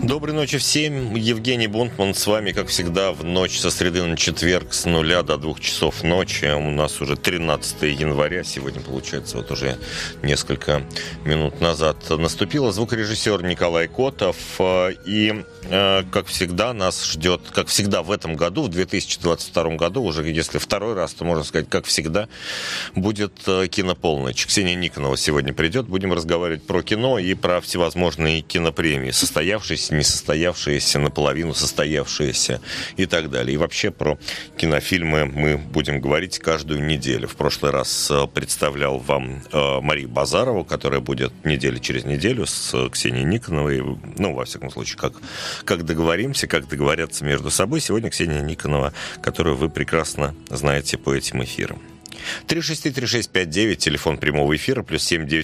Доброй ночи всем. Евгений Бунтман с вами, как всегда, в ночь со среды на четверг с 0 до 2 часов ночи. У нас уже 13 января. Сегодня, получается, вот уже несколько минут назад наступило. Звукорежиссер Николай Котов. И, как всегда, нас ждет, как всегда в этом году, в 2022 году, уже если второй раз, то можно сказать, как всегда, будет кинополночь. Ксения Никонова сегодня придет. Будем разговаривать про кино и про всевозможные кинопремии, состоявшиеся, не состоявшиеся, наполовину состоявшиеся и так далее. И вообще про кинофильмы мы будем говорить каждую неделю. В прошлый раз представлял вам Марию Базарову, которая будет неделю через неделю с Ксенией Никоновой. Ну, во всяком случае, как договоримся, как договорятся между собой. Сегодня Ксения Никонова, которую вы прекрасно знаете по этим эфирам. 363-3659, телефон прямого эфира, плюс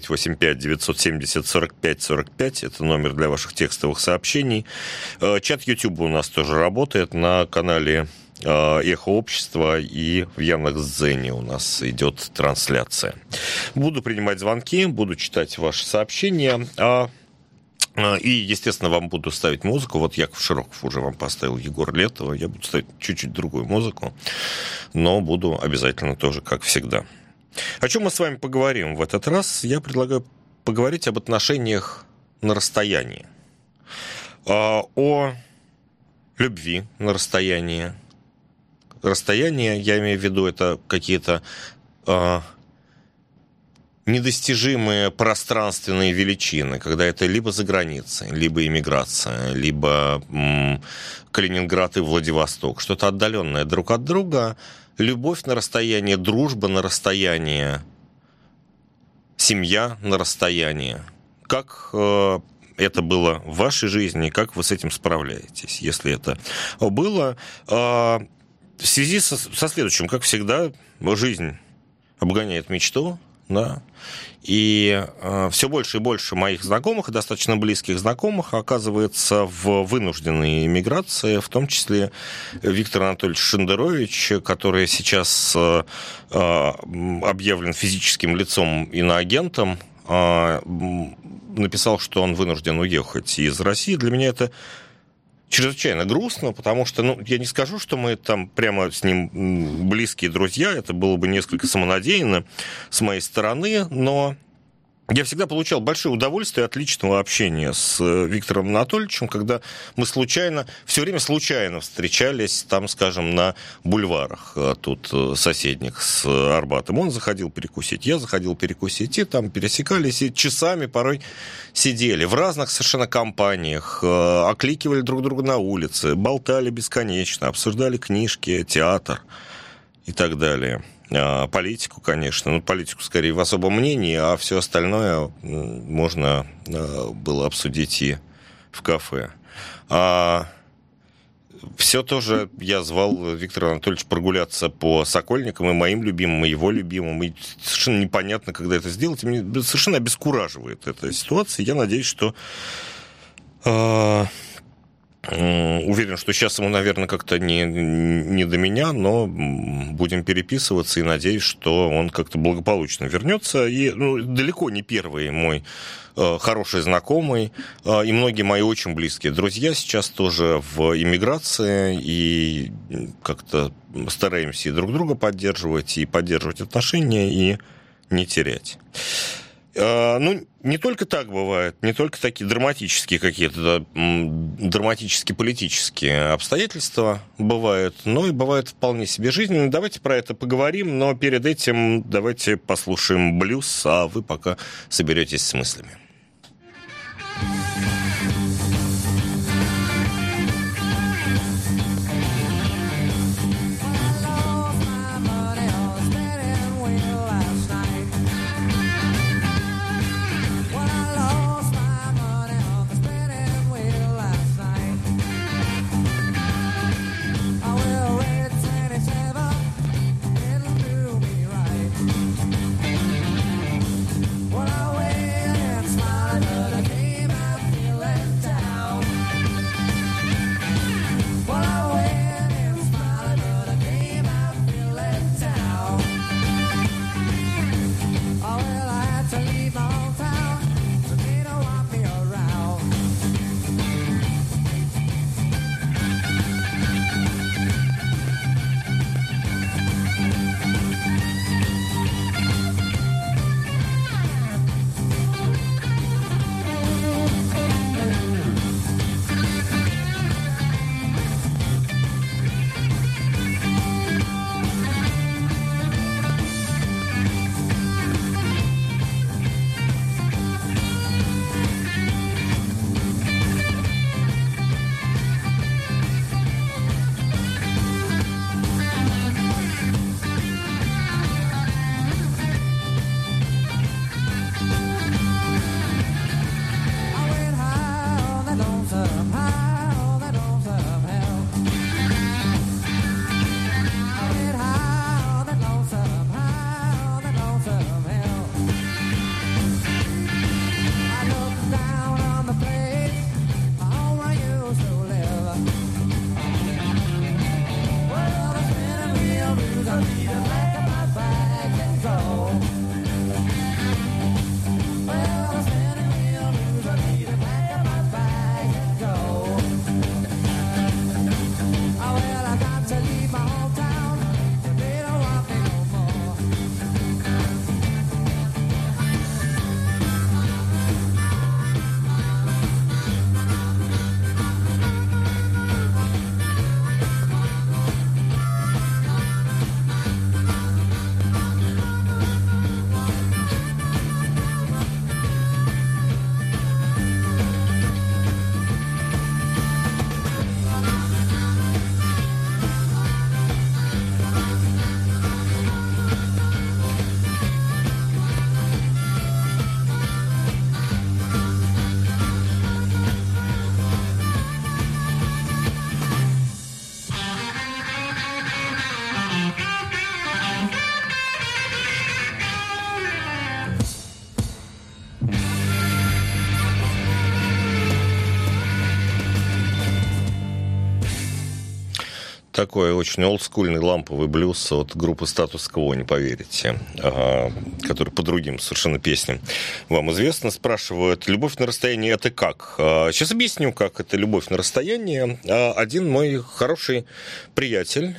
7985-970-45-45. Это номер для ваших текстовых сообщений. Чат YouTube у нас тоже работает на канале «Эхо Общества», и в Яндекс.Дзене у нас идет трансляция. Буду принимать звонки, буду читать ваши сообщения, и, естественно, вам буду ставить музыку. Вот Яков Широков уже вам поставил Егор Летова. Я буду ставить чуть-чуть другую музыку, но буду обязательно тоже, как всегда. О чем мы с вами поговорим в этот раз? Я предлагаю поговорить об отношениях на расстоянии. О любви на расстоянии. Расстояние, я имею в виду, это какие-то недостижимые пространственные величины, когда это либо за границей, либо иммиграция, либо Калининград и Владивосток, что-то отдаленное друг от друга, любовь на расстоянии, дружба на расстоянии, семья на расстоянии. Как это было в вашей жизни, как вы с этим справляетесь, если это было? В связи со следующим, как всегда, жизнь обгоняет мечту, да, и все больше и больше моих знакомых, и достаточно близких знакомых, оказывается в вынужденной эмиграции, в том числе Виктор Анатольевич Шендерович, который сейчас объявлен физическим лицом иноагентом, написал, что он вынужден уехать из России. Для меня это чрезвычайно грустно, потому что, я не скажу, что мы там прямо с ним близкие друзья, это было бы несколько самонадеянно с моей стороны, но я всегда получал большое удовольствие от личного общения с Виктором Анатольевичем, когда мы все время случайно встречались там, скажем, на бульварах тут соседних с Арбатом. Он заходил перекусить, я заходил перекусить, и там пересекались, и часами порой сидели в разных совершенно компаниях, окликивали друг друга на улице, болтали бесконечно, обсуждали книжки, театр и так далее. Политику, конечно, политику скорее в особом мнении, а все остальное можно было обсудить и в кафе. Все тоже я звал Виктора Анатольевича прогуляться по Сокольникам, и моим любимым, и его любимым, и совершенно непонятно, когда это сделать, и мне совершенно обескураживает эта ситуация. Я надеюсь, что уверен, что сейчас ему, наверное, как-то не до меня, но будем переписываться и надеюсь, что он как-то благополучно вернется. И далеко не первый мой хороший знакомый, и многие мои очень близкие друзья сейчас тоже в эмиграции, и как-то стараемся и друг друга поддерживать, и поддерживать отношения, и не терять. Не только так бывает, не только такие драматические какие-то, драматические политические обстоятельства бывают, но и бывают вполне себе жизненные. Давайте про это поговорим, но перед этим давайте послушаем блюз, а вы пока соберетесь с мыслями. When I wait and smile. Такой очень олдскульный ламповый блюз от группы Status Quo, не поверите, который по другим совершенно песням вам известно. Спрашивают, любовь на расстоянии это как? Сейчас объясню, как это любовь на расстоянии. Один мой хороший приятель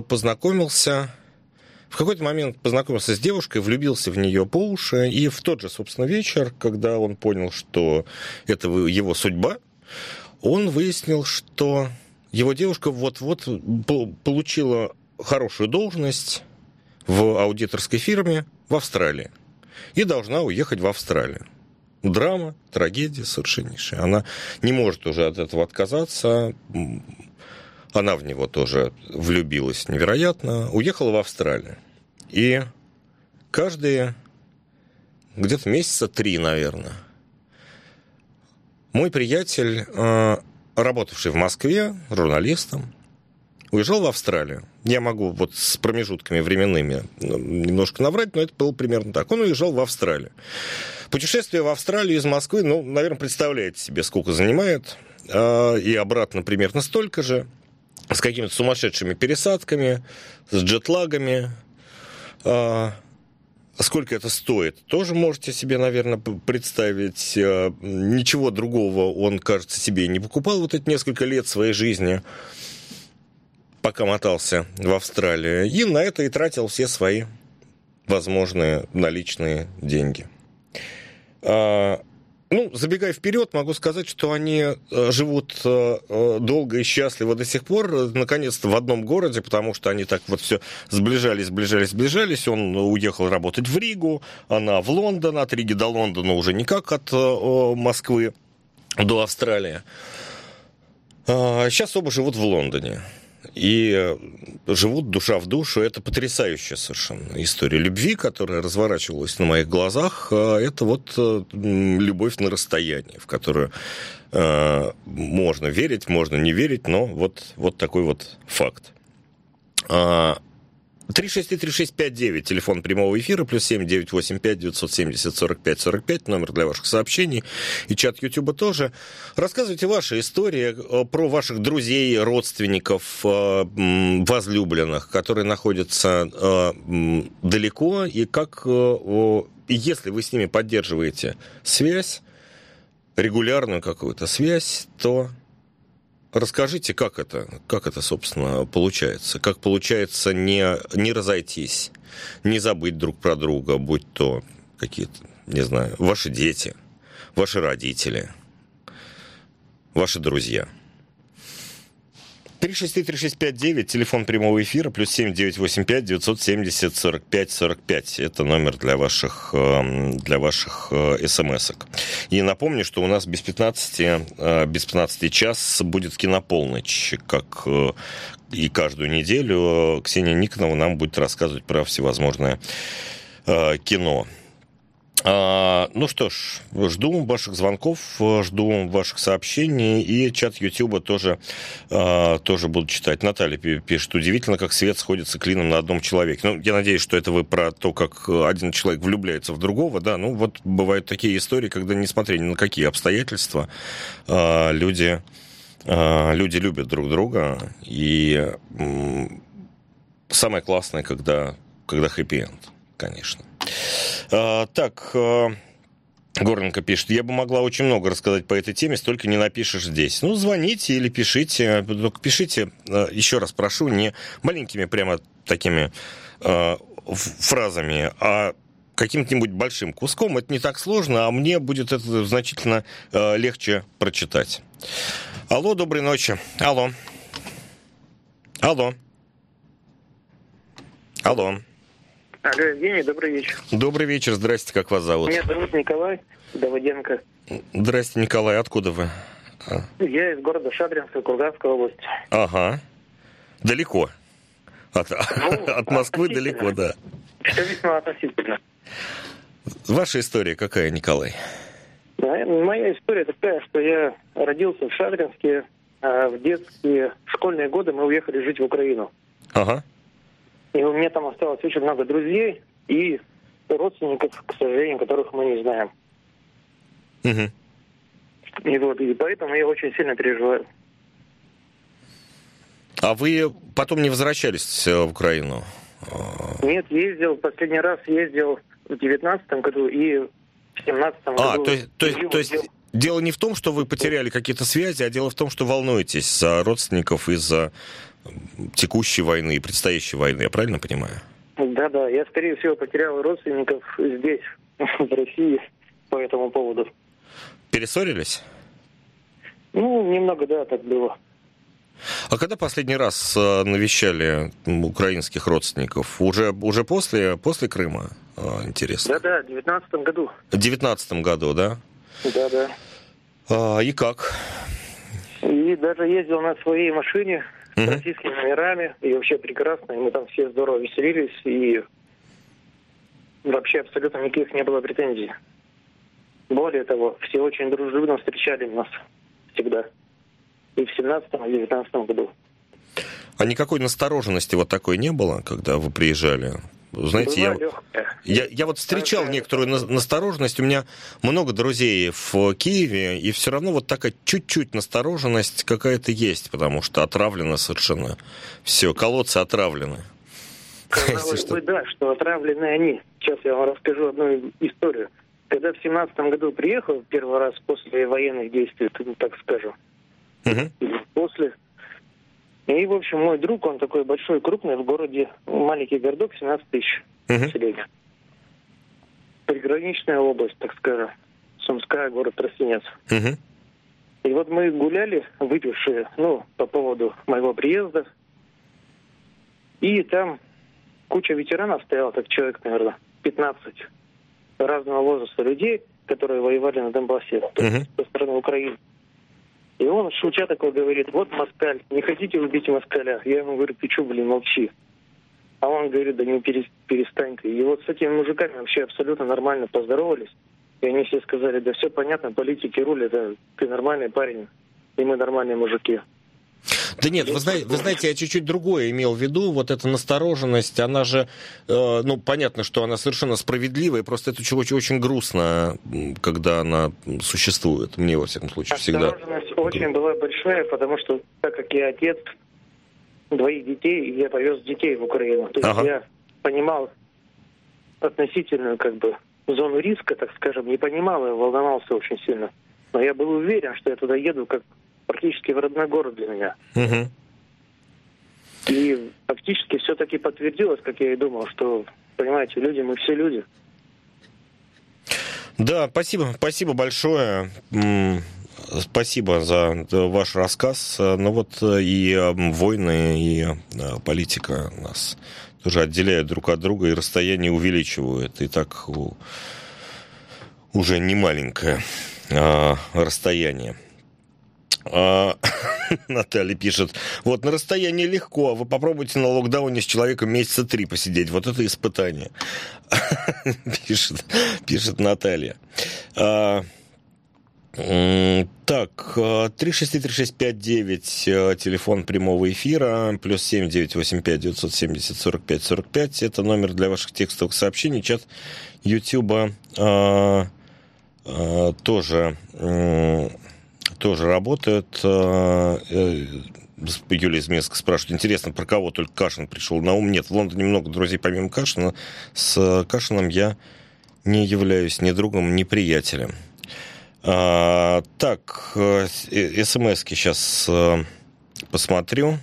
в какой-то момент познакомился с девушкой, влюбился в нее по уши, и в тот же, собственно, вечер, когда он понял, что это его судьба, он выяснил, что его девушка вот-вот получила хорошую должность в аудиторской фирме в Австралии и должна уехать в Австралию. Драма, трагедия совершеннейшая. Она не может уже от этого отказаться. Она в него тоже влюбилась невероятно. Уехала в Австралию. И каждые где-то месяца 3, наверное, мой приятель, работавший в Москве журналистом, уезжал в Австралию. Я могу вот с промежутками временными немножко наврать, но это было примерно так. Он уезжал в Австралию. Путешествие в Австралию из Москвы, наверное, представляете себе, сколько занимает. И обратно примерно столько же. С какими-то сумасшедшими пересадками, с джетлагами. Сколько это стоит, тоже можете себе, наверное, представить. Ничего другого он, кажется, себе не покупал вот эти несколько лет своей жизни, пока мотался в Австралию. И на это и тратил все свои возможные наличные деньги. Забегая вперед, могу сказать, что они живут долго и счастливо до сих пор, наконец-то в одном городе, потому что они так вот все сближались. Он уехал работать в Ригу, она в Лондон, от Риги до Лондона уже никак от Москвы до Австралии. Сейчас оба живут в Лондоне. И живут душа в душу. Это потрясающая совершенно история любви, которая разворачивалась на моих глазах. Это вот любовь на расстоянии, в которую можно верить, можно не верить, но вот такой вот факт. 363-3659, телефон прямого эфира, +7 985 970 45 45, номер для ваших сообщений, и чат Ютуба тоже. Рассказывайте ваши истории про ваших друзей, родственников, возлюбленных, которые находятся далеко, и как, если вы с ними поддерживаете связь, регулярную какую-то связь, то расскажите, как это, собственно, получается. Как получается не разойтись, не забыть друг про друга, будь то какие-то, не знаю, ваши дети, ваши родители, ваши друзья. 363-3659, телефон прямого эфира, +7 985 970 45 45. Это номер для ваших смс-ок. И напомню, что у нас без 15 час будет кинополночь, как и каждую неделю. Ксения Никонова нам будет рассказывать про всевозможное кино. Ну что ж, жду ваших звонков, жду ваших сообщений, и чат Ютуба тоже буду читать. Наталья пишет: удивительно, как свет сходится клином на одном человеке. Я надеюсь, что это вы про то, как один человек влюбляется в другого, да, вот бывают такие истории, когда, несмотря ни на какие обстоятельства, люди любят друг друга, и самое классное, когда хэппи-энд, конечно. Так, Горленко пишет: я бы могла очень много рассказать по этой теме, столько не напишешь здесь. Звоните или пишите. Только пишите, еще раз прошу, не маленькими прямо такими фразами, а каким-нибудь большим куском. Это не так сложно, а мне будет это значительно легче прочитать. Алло, доброй ночи. Алло. Алло. Алло, Евгений, добрый вечер. Добрый вечер, здрасте, как вас зовут? Меня зовут Николай Давыденко. Здрасте, Николай, откуда вы? Я из города Шадринска, Курганской области. Ага, далеко. От Москвы далеко, да. Все весьма относительно. Ваша история какая, Николай? Моя история такая, что я родился в Шадринске, а в детские школьные годы мы уехали жить в Украину. Ага. И у меня там осталось очень много друзей и родственников, к сожалению, которых мы не знаем. Угу. И поэтому я очень сильно переживаю. А вы потом не возвращались в Украину? Нет, ездил. Последний раз ездил в 19-м году и в 17-м году. То есть дело не в том, что вы потеряли какие-то связи, а дело в том, что волнуетесь за родственников из-за текущей войны и предстоящей войны. Я правильно понимаю? Да, я, скорее всего, потерял родственников здесь, в России, по этому поводу. Перессорились? Немного, да, так было. А когда последний раз навещали украинских родственников? Уже после Крыма? Интересно. Да, в 19-м году. В 19-м году, да? Да. И как? И даже ездил на своей машине с российскими номерами, и вообще прекрасно, и мы там все здорово веселились, и вообще абсолютно никаких не было претензий. Более того, все очень дружелюбно встречали нас всегда. И в 17-м, и в 19-м году. А никакой настороженности вот такой не было, когда вы приезжали? Знаете, я вот встречал некоторую настороженность. У меня много друзей в Киеве, и все равно вот такая чуть-чуть настороженность какая-то есть, потому что отравлено совершенно все, колодцы отравлены. Казалось бы, да, что отравлены они. Сейчас я вам расскажу одну историю. Когда в 17-м году приехал первый раз после военных действий, так скажем, или после. И, в общем, мой друг, он такой большой, крупный, в городе, маленький городок, 17 тысяч населения. Приграничная область, так скажем, Сумская, город Тростенец. И вот мы гуляли, выпившие, по поводу моего приезда. И там куча ветеранов стояла, так человек, наверное, 15 разного возраста людей, которые воевали на Донбассе, со стороны Украины. И он, шутя такой, говорит: вот москаль, не хотите убить москаля? Я ему говорю: ты что, молчи. А он говорит: да не перестань ты. И вот с этими мужиками вообще абсолютно нормально поздоровались. И они все сказали: да все понятно, политики рулят, ты нормальный парень, и мы нормальные мужики. Да нет, вы знаете, я чуть-чуть другое имел в виду. Вот эта настороженность, она же, понятно, что она совершенно справедливая, просто это очень грустно, когда она существует. Мне, во всяком случае, всегда. Настороженность очень была большая, потому что, так как я отец 2 детей, я повез детей в Украину. То есть я понимал относительную, зону риска, так скажем, не понимал и волновался очень сильно. Но я был уверен, что я туда еду как практически в родной город для меня. И фактически все-таки подтвердилось, как я и думал, что, понимаете, люди, мы все люди. Да, спасибо большое. Спасибо за ваш рассказ. И войны, и политика нас тоже отделяют друг от друга, и расстояние увеличивают. И так уже не маленькое расстояние. Наталья пишет: вот на расстоянии легко, а вы попробуйте на локдауне с человеком месяца 3 посидеть. Вот это испытание. Пишет Наталья. Так, 3633659, телефон прямого эфира, +7 985 970 45 45. Это номер для ваших текстовых сообщений. Чат Ютуба тоже работает. Юлия из Минска спрашивает: интересно, про кого только Кашин пришел на ум? Нет, в Лондоне много друзей помимо Кашина. С Кашином я не являюсь ни другом, ни приятелем. Так, смс-ки сейчас посмотрю.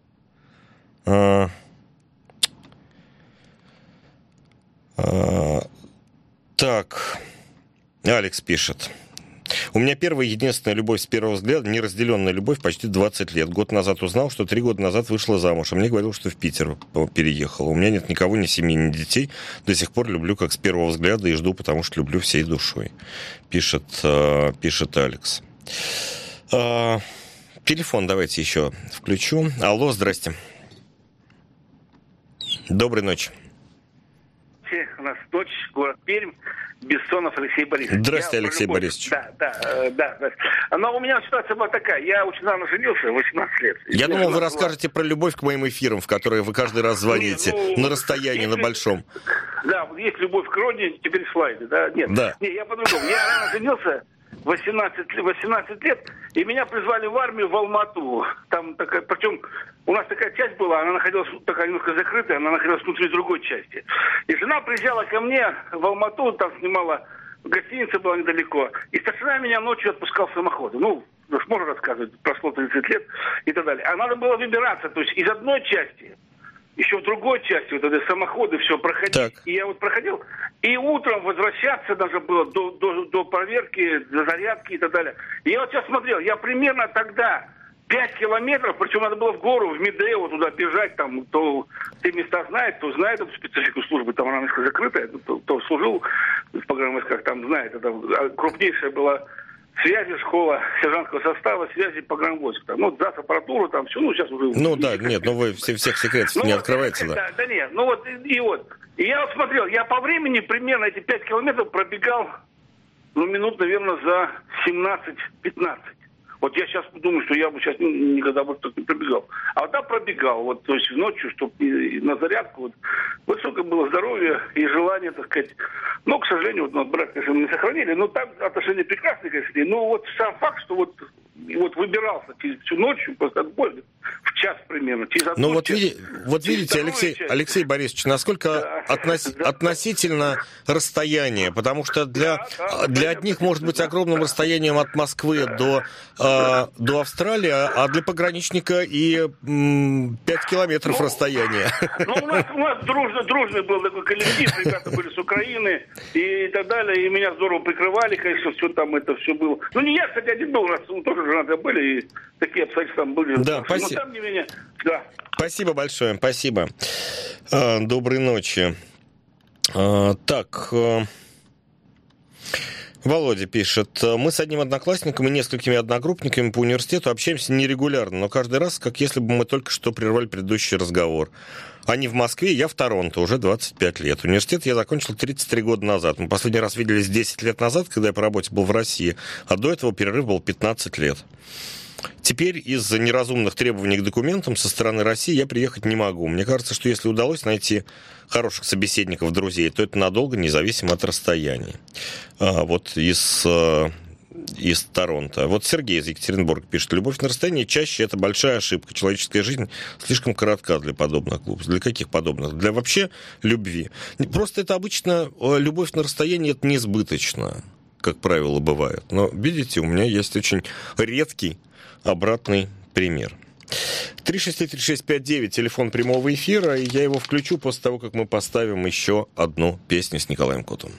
Так, Алекс пишет: у меня первая и единственная любовь с первого взгляда, неразделенная любовь почти 20 лет. Год назад узнал, что 3 года назад вышла замуж, а мне говорил, что в Питер переехала. У меня нет никого, ни семьи, ни детей. До сих пор люблю как с первого взгляда и жду, потому что люблю всей душой. Пишет Алекс. Телефон давайте еще включу. Алло, здрасте. Доброй ночи. У нас дочь, город Пермь, Бессонов Алексей Борисович. Здравствуйте, Алексей Борисович. Да. Но у меня ситуация была такая. Я очень рано женился, 18 лет. Я думал, вы расскажете про любовь к моим эфирам, в которые вы каждый раз звоните на расстоянии, на большом. Да, вот есть любовь к родине, теперь слайды, да? Нет, я по-другому. Я рано женился, 18 лет, И меня призвали в армию в Алмату. Там такая, причем у нас такая часть была, она находилась такая немножко закрытая, она находилась внутри другой части. И жена приезжала ко мне в Алмату, там снимала, гостиница была недалеко. И старшина меня ночью отпускал в самоходы. Ну, можно рассказывать, прошло 30 лет и так далее. А надо было выбираться, то есть из одной части, еще в другой части, вот эти самоходы, все проходить. Так. И я вот проходил, и утром возвращаться даже было до проверки, до зарядки и так далее. И я вот сейчас смотрел, я примерно тогда 5 километров, причем надо было в гору, в Медео туда бежать, там, то те места знает, кто знает эту специфику службы, там она немножко закрытая, кто служил в пограничных войсках, там знает, это крупнейшая была связи, школа сержантского состава, связи погранвойск. Там, ну, ЗАС, аппаратуру, там все, ну, сейчас уже... Ну, да, нет, вы всех секретов не открываете, да. Да, нет, ну, вот, и я вот смотрел, я по времени примерно эти 5 километров пробегал, ну, минут, наверное, за 17-15. Вот я сейчас думаю, что я бы сейчас никогда бы так не пробегал. А вот так пробегал, вот, то есть ночью, чтобы на зарядку, вот, высокое было здоровье и желание, так сказать. Но, к сожалению, вот, брак, конечно, мы не сохранили, но там отношения прекрасные, конечно. Но вот сам факт, что вот выбирался всю ночью, просто от боли, в час примерно. Ну вот, видите, Алексей Борисович, насколько относительно расстояние, потому что для одних может быть огромным расстоянием от Москвы до Австралии, а для пограничника и 5 километров расстояния. Ну, у нас дружный был такой коллектив, ребята были с Украины и так далее, и меня здорово прикрывали, конечно, все там это все было. Ну, не я, кстати, один был, у нас тоже женаты были, и такие обстоятельства там были. Да, спасибо. Но тем не менее, да. Спасибо большое, спасибо. Доброй ночи. Так... Володя пишет, мы с одним одноклассником и несколькими одногруппниками по университету общаемся нерегулярно, но каждый раз, как если бы мы только что прервали предыдущий разговор. Они в Москве, я в Торонто, уже 25 лет. Университет я закончил 33 года назад. Мы последний раз виделись 10 лет назад, когда я по работе был в России, а до этого перерыв был 15 лет. Теперь из-за неразумных требований к документам со стороны России я приехать не могу. Мне кажется, что если удалось найти хороших собеседников, друзей, то это надолго, независимо от расстояния. Вот из Торонто. Вот Сергей из Екатеринбурга пишет, любовь на расстоянии чаще это большая ошибка. Человеческая жизнь слишком коротка для подобных глупостей. Для каких подобных? Для вообще любви. Просто это обычно любовь на расстоянии это неизбыточно, как правило, бывает. Но, видите, у меня есть очень редкий обратный пример. 363-3659, телефон прямого эфира, и я его включу после того, как мы поставим еще одну песню с Николаем Котовым.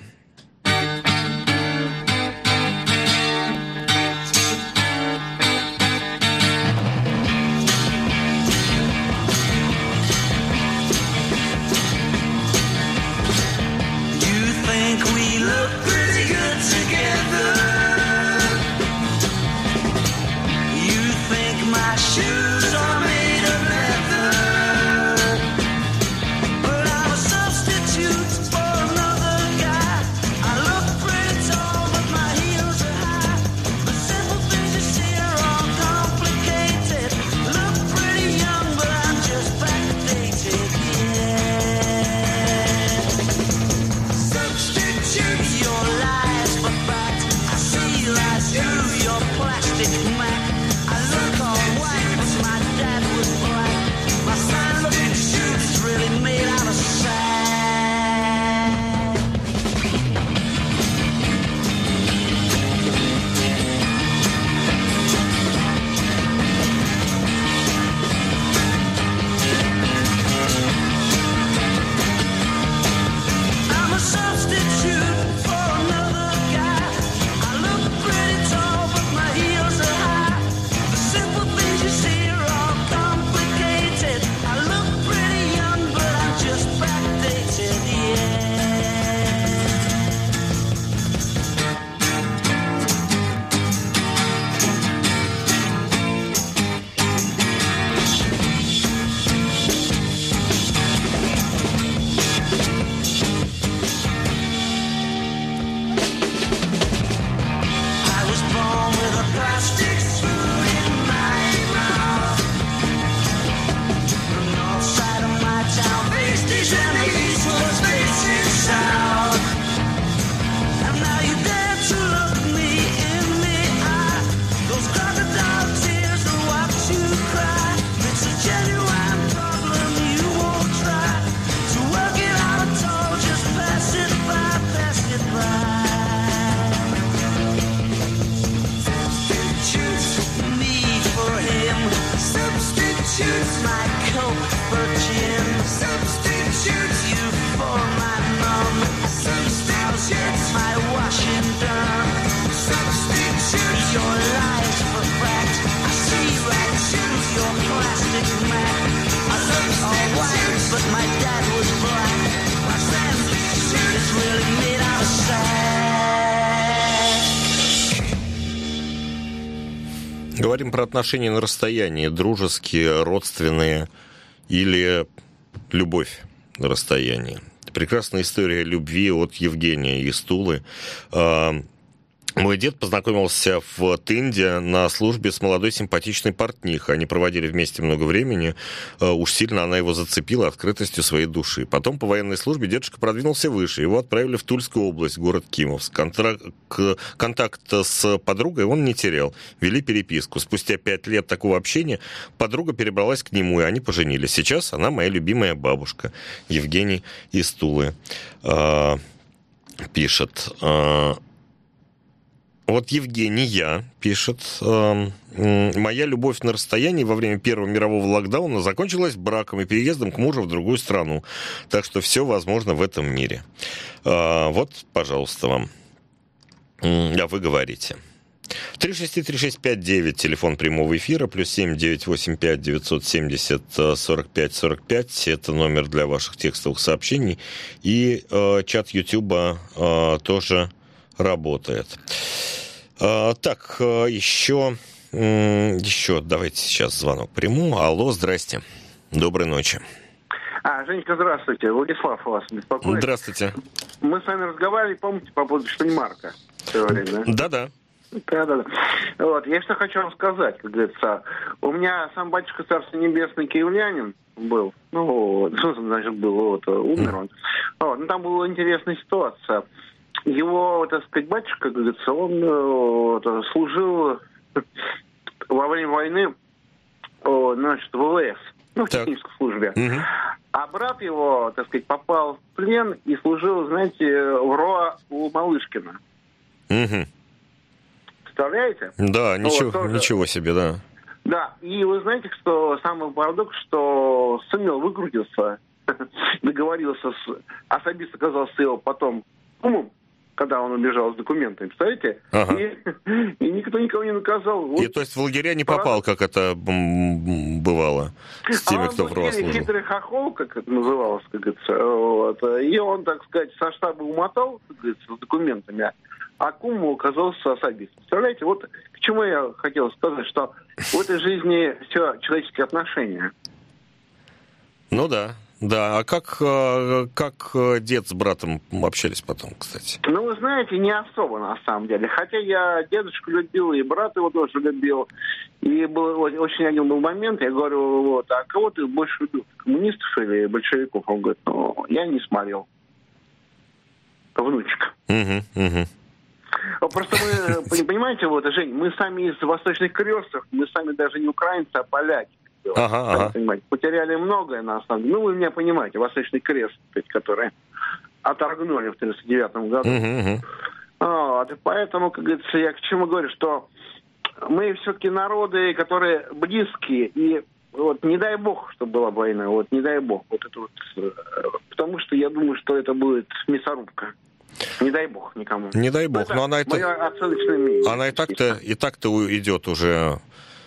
Говорим про отношения на расстоянии, дружеские, родственные или любовь на расстоянии. Прекрасная история любви от Евгения из Тулы. Мой дед познакомился в Тынде на службе с молодой симпатичной портнихой. Они проводили вместе много времени. Уж сильно она его зацепила открытостью своей души. Потом по военной службе дедушка продвинулся выше. Его отправили в Тульскую область, город Кимовск. Контакт с подругой он не терял. Вели переписку. Спустя 5 лет такого общения подруга перебралась к нему, и они поженились. Сейчас она моя любимая бабушка. Евгений из Тулы пишет... Вот Евгения пишет, моя любовь на расстоянии во время Первого мирового локдауна закончилась браком и переездом к мужу в другую страну. Так что все возможно в этом мире. Вот, пожалуйста, вам. А вы говорите. 363-3659, телефон прямого эфира, +7 985 970 45 45. Это номер для ваших текстовых сообщений. И чат Ютуба тоже работает. Так, еще давайте сейчас звонок приму. Алло, здрасте. Доброй ночи. Женечка, здравствуйте. Владислав вас беспокоит. Здравствуйте. Мы с вами разговаривали, помните, по поводу Штайнмарка? Да-да. Да. Вот, я что хочу вам сказать, как говорится. У меня сам батюшка Царство Небесное киевлянин был. Умер он. Вот, там была интересная ситуация. Его, так сказать, батюшка, как говорится, он служил во время войны, значит, в ВВС, в технической службе. Угу. А брат его, так сказать, попал в плен и служил, знаете, в РОА у Малышкина. Угу. Представляете? Да, ничего себе, да. Да, и вы знаете, что самый парадокс, что сумел выкрутиться, договорился особист оказался его потом кумом, когда он убежал с документами, представляете? Ага. И никто никого не наказал. Вот. И то есть в лагеря не попал, как это бывало с теми, кто в РОА служил? Хитрый хохол, как это называлось, как говорится. Вот. И он, так сказать, со штаба умотал, как говорится, с документами, а куму оказался особист. Представляете, вот к чему я хотел сказать, что в этой жизни все человеческие отношения. Ну да. Да, а как дед с братом общались потом, кстати? Ну, вы знаете, не особо, на самом деле. Хотя я дедушку любил, и брат его тоже любил. И был очень один был момент, я говорю, вот, а кого ты больше любил, коммунистов или большевиков? Он говорит, я не смотрел. Внучка. Просто вы понимаете, вот, Жень, мы сами из Восточных Крестов, мы сами даже не украинцы, а поляки. Потеряли многое, на самом деле. Ну, вы меня понимаете, Восточный Крест, который оторгнули в 1939 году. Вот, и поэтому, как говорится, я к чему говорю, что мы все-таки народы, которые близкие, и вот не дай бог, чтобы была война, вот не дай бог. Вот это вот, потому что я думаю, что это будет мясорубка. Не дай бог никому. Не дай бог, но она и так-то идет уже...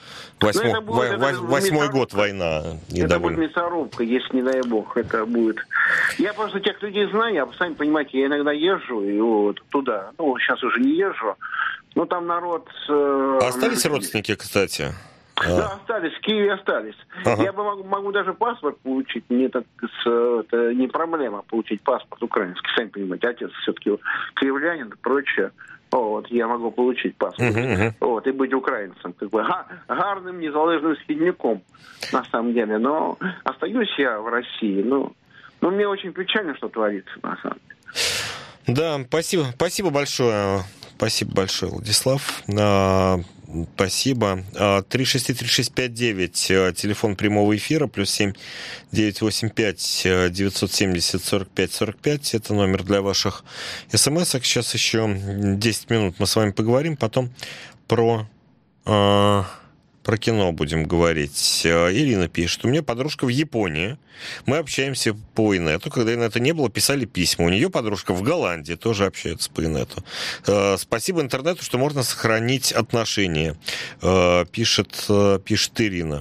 Восьмой год война. Это будет мясорубка, если не дай бог. Это будет. Я просто тех людей знаю, я, сами понимаете, я иногда езжу и вот туда. Ну, сейчас уже не езжу. Но там народ... Остались родственники, кстати? Да, остались, в Киеве остались. Ага. Я могу даже паспорт получить. Мне это не проблема получить паспорт украинский. Сами понимаете, отец все-таки киевлянин и прочее. Вот, я могу получить паспорт. Вот, и быть украинцем. Как бы гарным, незалежным східником, на самом деле. Но остаюсь я в России. Но мне очень печально, что творится, на самом деле. Да, спасибо большое. Спасибо большое, Владислав. Спасибо. 363-3659, телефон прямого эфира, +7 985 970 45 45. Это номер для ваших смс-ок. Сейчас еще 10 минут мы с вами поговорим, потом про про кино будем говорить. Ирина пишет, у меня подружка в Японии, мы общаемся по инету, когда инета не было, писали письма. У нее подружка в Голландии, тоже общается по инету. Спасибо интернету, что можно сохранить отношения, пишет Ирина.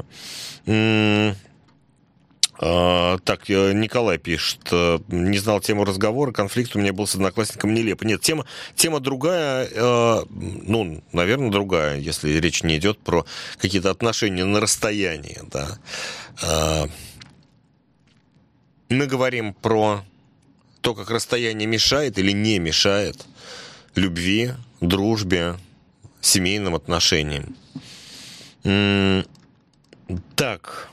Так, Николай пишет, не знал тему разговора, конфликт у меня был с одноклассником нелепо. Нет, тема другая, наверное, другая, если речь не идет про какие-то отношения на расстоянии, да. Мы говорим про то, как расстояние мешает или не мешает любви, дружбе, семейным отношениям. Так...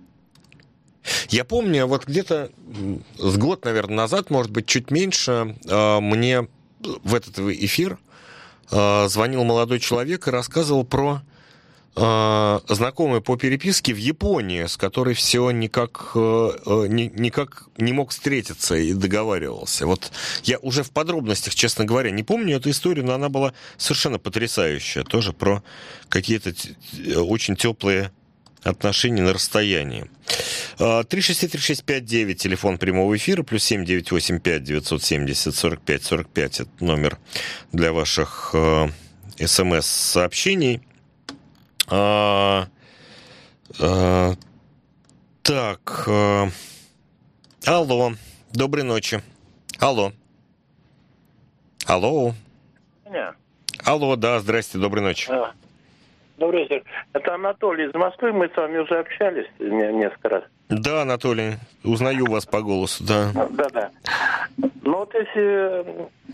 Я помню, вот где-то с год, наверное, назад, может быть, чуть меньше, мне в этот эфир звонил молодой человек и рассказывал про знакомую по переписке в Японии, с которой все никак не мог встретиться и договаривался. Вот я уже в подробностях, честно говоря, не помню эту историю, но она была совершенно потрясающая. Тоже про какие-то очень теплые отношения на расстоянии. 363-3659, телефон прямого эфира, плюс 7985-970-45-45, это номер для ваших СМС-сообщений. Так, алло, доброй ночи. Алло. Алло, да, здрасте, доброй ночи. Добрый вечер. Это Анатолий из Москвы. Мы с вами уже общались несколько раз. Да, Анатолий, узнаю вас по голосу, да. Да. Ну вот если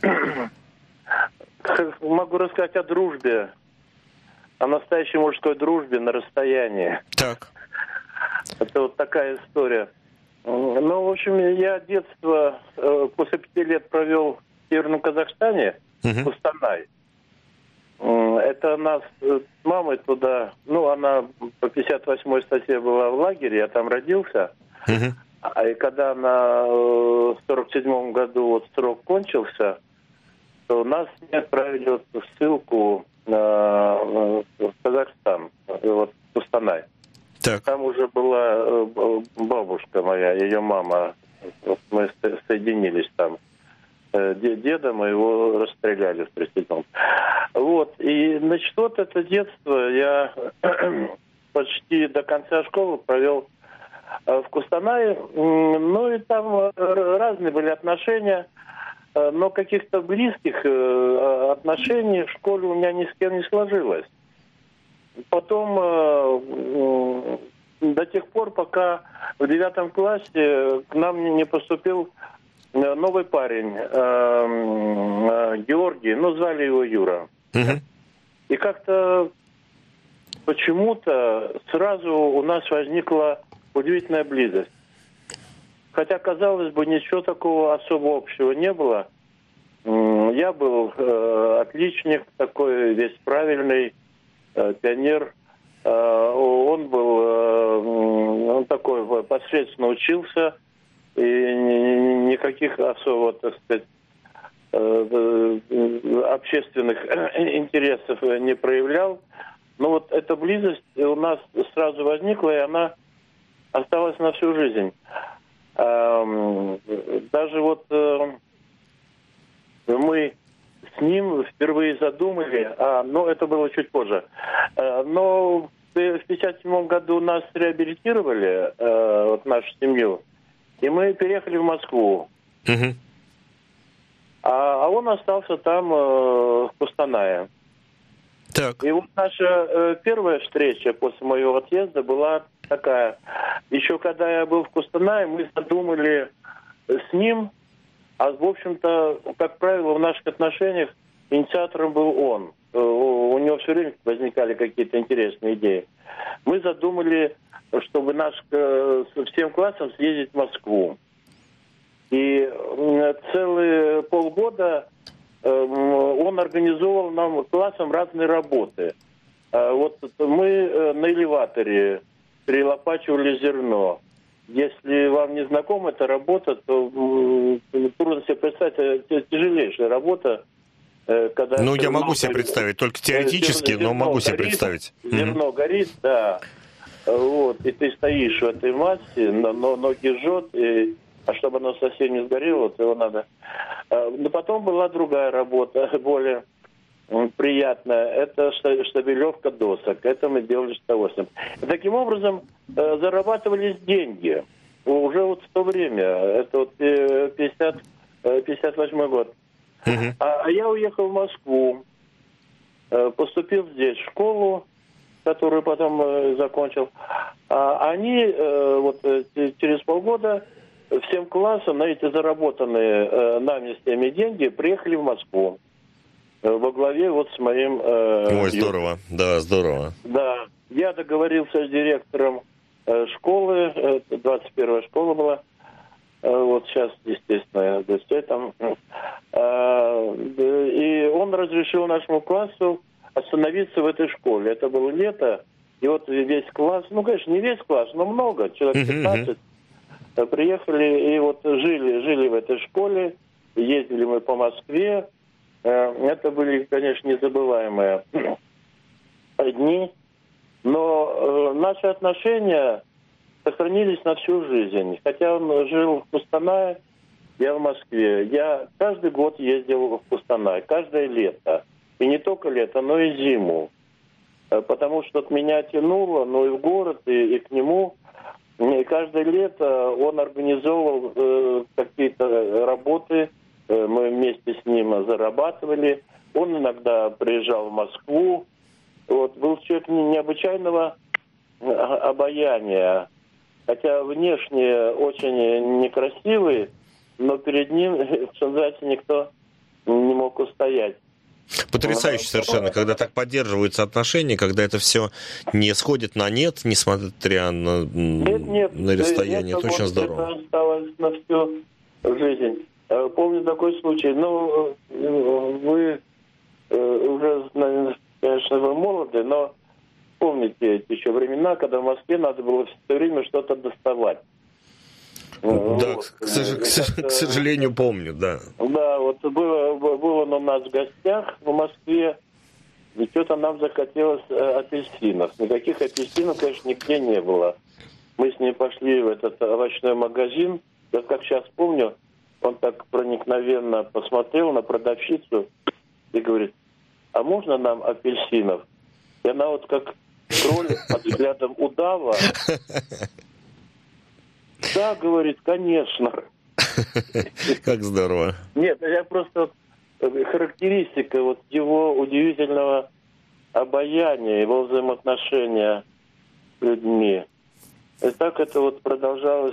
могу рассказать о дружбе, о настоящей мужской дружбе на расстоянии. Так. Это вот такая история. Ну, в общем, я детство после 5 лет провел в Северном Казахстане, в Кустанай. Это нас с мамой туда, она по 58-й статье была в лагере, я там родился. И когда в 47-м году срок кончился, то нас отправили в ссылку в Казахстан, в Кустанай. Так. Там уже была бабушка моя, ее мама. Мы соединились там. Деда моего расстреляли в 37-м. И, вот это детство я почти до конца школы провел в Кустанае. И там разные были отношения, но каких-то близких отношений в школе у меня ни с кем не сложилось. Потом, до тех пор, пока в 9 классе к нам не поступил новый парень, Георгий, звали его Юра. И как-то почему-то сразу у нас возникла удивительная близость. Хотя, казалось бы, ничего такого особо общего не было. Я был отличник, такой весь правильный, пионер. Он такой посредственно учился. И никаких особо, так сказать, общественных интересов не проявлял. Но вот эта близость у нас сразу возникла, и она осталась на всю жизнь. Даже мы с ним впервые задумали, но это было чуть позже. Но в 1957 году нас реабилитировали, нашу семью, и мы переехали в Москву. А он остался там, в Кустанае. Так. И наша первая встреча после моего отъезда была такая. Еще когда я был в Кустанае, мы задумали с ним, в общем-то, как правило, в наших отношениях инициатором был он. У него все время возникали какие-то интересные идеи. Мы задумали, чтобы всем классом съездить в Москву. И целые полгода он организовал нам классом разные работы. Мы на элеваторе перелопачивали зерно. Если вам не знакома эта работа, то трудно себе представить, это тяжелейшая работа. когда... Ну, я могу себе представить, только теоретически, но могу себе представить. Зерно горит, да. Вот, и ты стоишь в этой массе, но ноги жжет, а чтобы оно совсем не сгорело, то его надо... Но потом была другая работа, более приятная. Это штабелевка досок. Это мы делали с удовольствием. И таким образом зарабатывались деньги. Уже вот в то время, это вот 58 год. А я уехал в Москву, поступил здесь в школу, которую потом закончил. А они вот через полгода всем классом на эти заработанные нами с теми деньги приехали в Москву. Во главе вот с моим... Ой, здорово, да, здорово. Да, я договорился с директором школы, 21-я школа была, вот сейчас, естественно, все там. И он разрешил нашему классу остановиться в этой школе. Это было лето, и вот весь класс, ну, конечно, не весь класс, но много, человек 15, приехали и вот жили в этой школе, ездили мы по Москве. Это были, конечно, незабываемые дни, но наши отношения сохранились на всю жизнь. Хотя он жил в Кустанае, я в Москве. Я каждый год ездил в Кустанай, каждое лето. И не только лето, но и зиму. Потому что меня тянуло, но и в город, и к нему. И каждое лето он организовывал какие-то работы. Мы вместе с ним зарабатывали. Он иногда приезжал в Москву. Вот, был человек необычайного обаяния. Хотя внешне очень некрасивый, но перед ним, что называется, никто не мог устоять. Потрясающе совершенно, когда так поддерживаются отношения, когда это все не сходит на нет, несмотря на расстояние. Это очень здорово. Это осталось на всю жизнь. Помню такой случай. Ну, вы уже, конечно, вы молоды, но помните эти еще времена, когда в Москве надо было все время что-то доставать. Да, вот. К сожалению, помню, да. Да, вот был он у нас в гостях в Москве, и что-то нам захотелось апельсинов. Никаких апельсинов, конечно, нигде не было. Мы с ним пошли в этот овощной магазин. Я как сейчас помню, он так проникновенно посмотрел на продавщицу и говорит: а можно нам апельсинов? И она вот как кролик под взглядом удава. Да, говорит, конечно. Как здорово. Нет, я просто... Характеристика вот его удивительного обаяния, его взаимоотношения с людьми. И так это вот продолжалось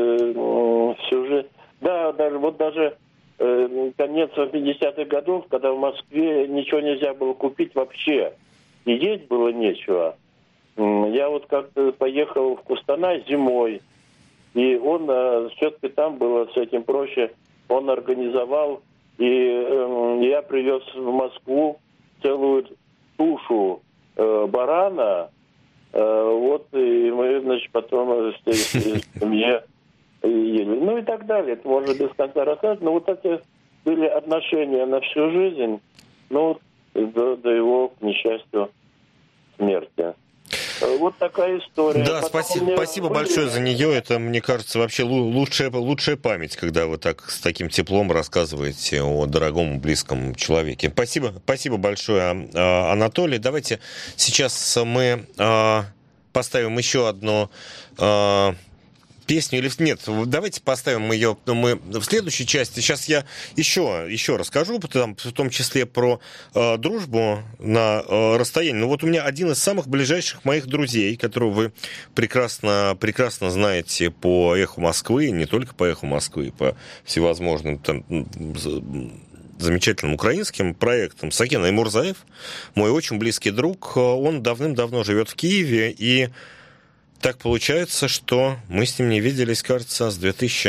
всю жизнь. Да, даже конец 50-х годов, когда в Москве ничего нельзя было купить вообще. И есть было нечего. Я вот как-то поехал в Кустанай зимой, и он, все-таки там было с этим проще, он организовал, и я привез в Москву целую тушу барана, вот, и мы, значит, потом в семье ели. Ну и так далее, это можно без конца рассказать, но вот эти были отношения на всю жизнь, ну, до его, к несчастью, смерти. Вот такая история. Да, спасибо большое за нее. Это, мне кажется, вообще лучшая память, когда вы так с таким теплом рассказываете о дорогом, близком человеке. Спасибо большое, Анатолий. Давайте сейчас мы поставим еще одну песню, или нет, давайте поставим ее мы в следующей части. Сейчас я еще расскажу, в том числе про дружбу на расстоянии. Ну вот у меня один из самых ближайших моих друзей, которого вы прекрасно знаете по «Эху Москвы», не только по «Эху Москвы», по всевозможным там замечательным украинским проектам. Сакен Аймурзаев, мой очень близкий друг, он давным-давно живет в Киеве, и так получается, что мы с ним не виделись, кажется, с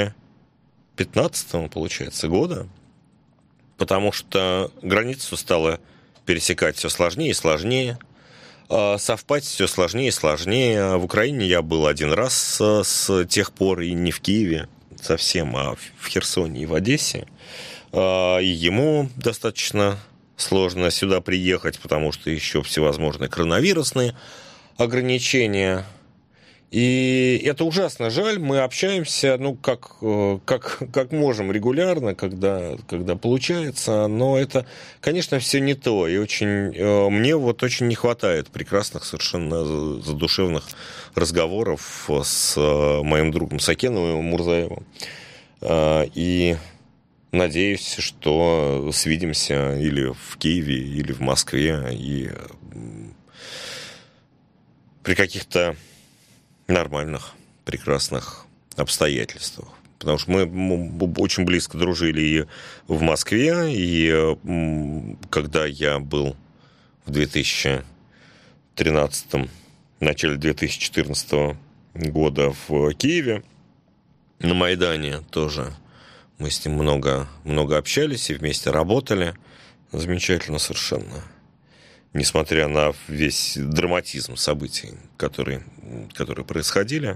2015, получается, года, потому что границу стало пересекать все сложнее и сложнее, совпасть все сложнее и сложнее. В Украине я был один раз с тех пор, и не в Киеве совсем, а в Херсоне и в Одессе. И ему достаточно сложно сюда приехать, потому что еще всевозможные коронавирусные ограничения. И это ужасно жаль. Мы общаемся, как можем регулярно, когда получается. Но это, конечно, все не то. И мне очень не хватает прекрасных, совершенно задушевных разговоров с моим другом Сакеновым Мурзаевым. И надеюсь, что свидимся или в Киеве, или в Москве, и при каких-то нормальных, прекрасных обстоятельствах. Потому что мы очень близко дружили и в Москве, и когда я был в 2013, начале 2014 года в Киеве, на Майдане тоже мы с ним много общались и вместе работали. Замечательно совершенно. Несмотря на весь драматизм событий, которые происходили.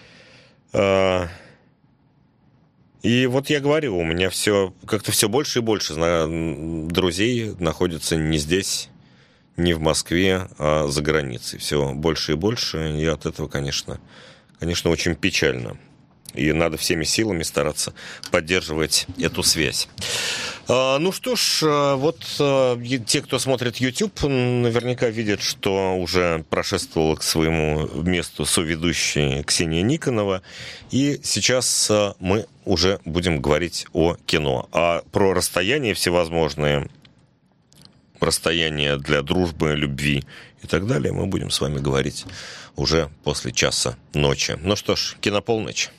И вот я говорю, у меня как-то все больше и больше друзей находятся не здесь, не в Москве, а за границей. Все больше и больше, и от этого, конечно, очень печально. И надо всеми силами стараться поддерживать эту связь. Ну что ж, вот те, кто смотрит YouTube, наверняка видят, что уже прошествовала к своему месту соведущая Ксения Никонова. И сейчас мы уже будем говорить о кино. А про расстояния всевозможные, расстояния для дружбы, любви и так далее мы будем с вами говорить уже после часа ночи. Ну что ж, «Кинополночь».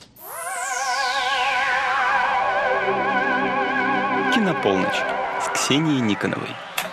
«Кинополночь» с Ксенией Никоновой.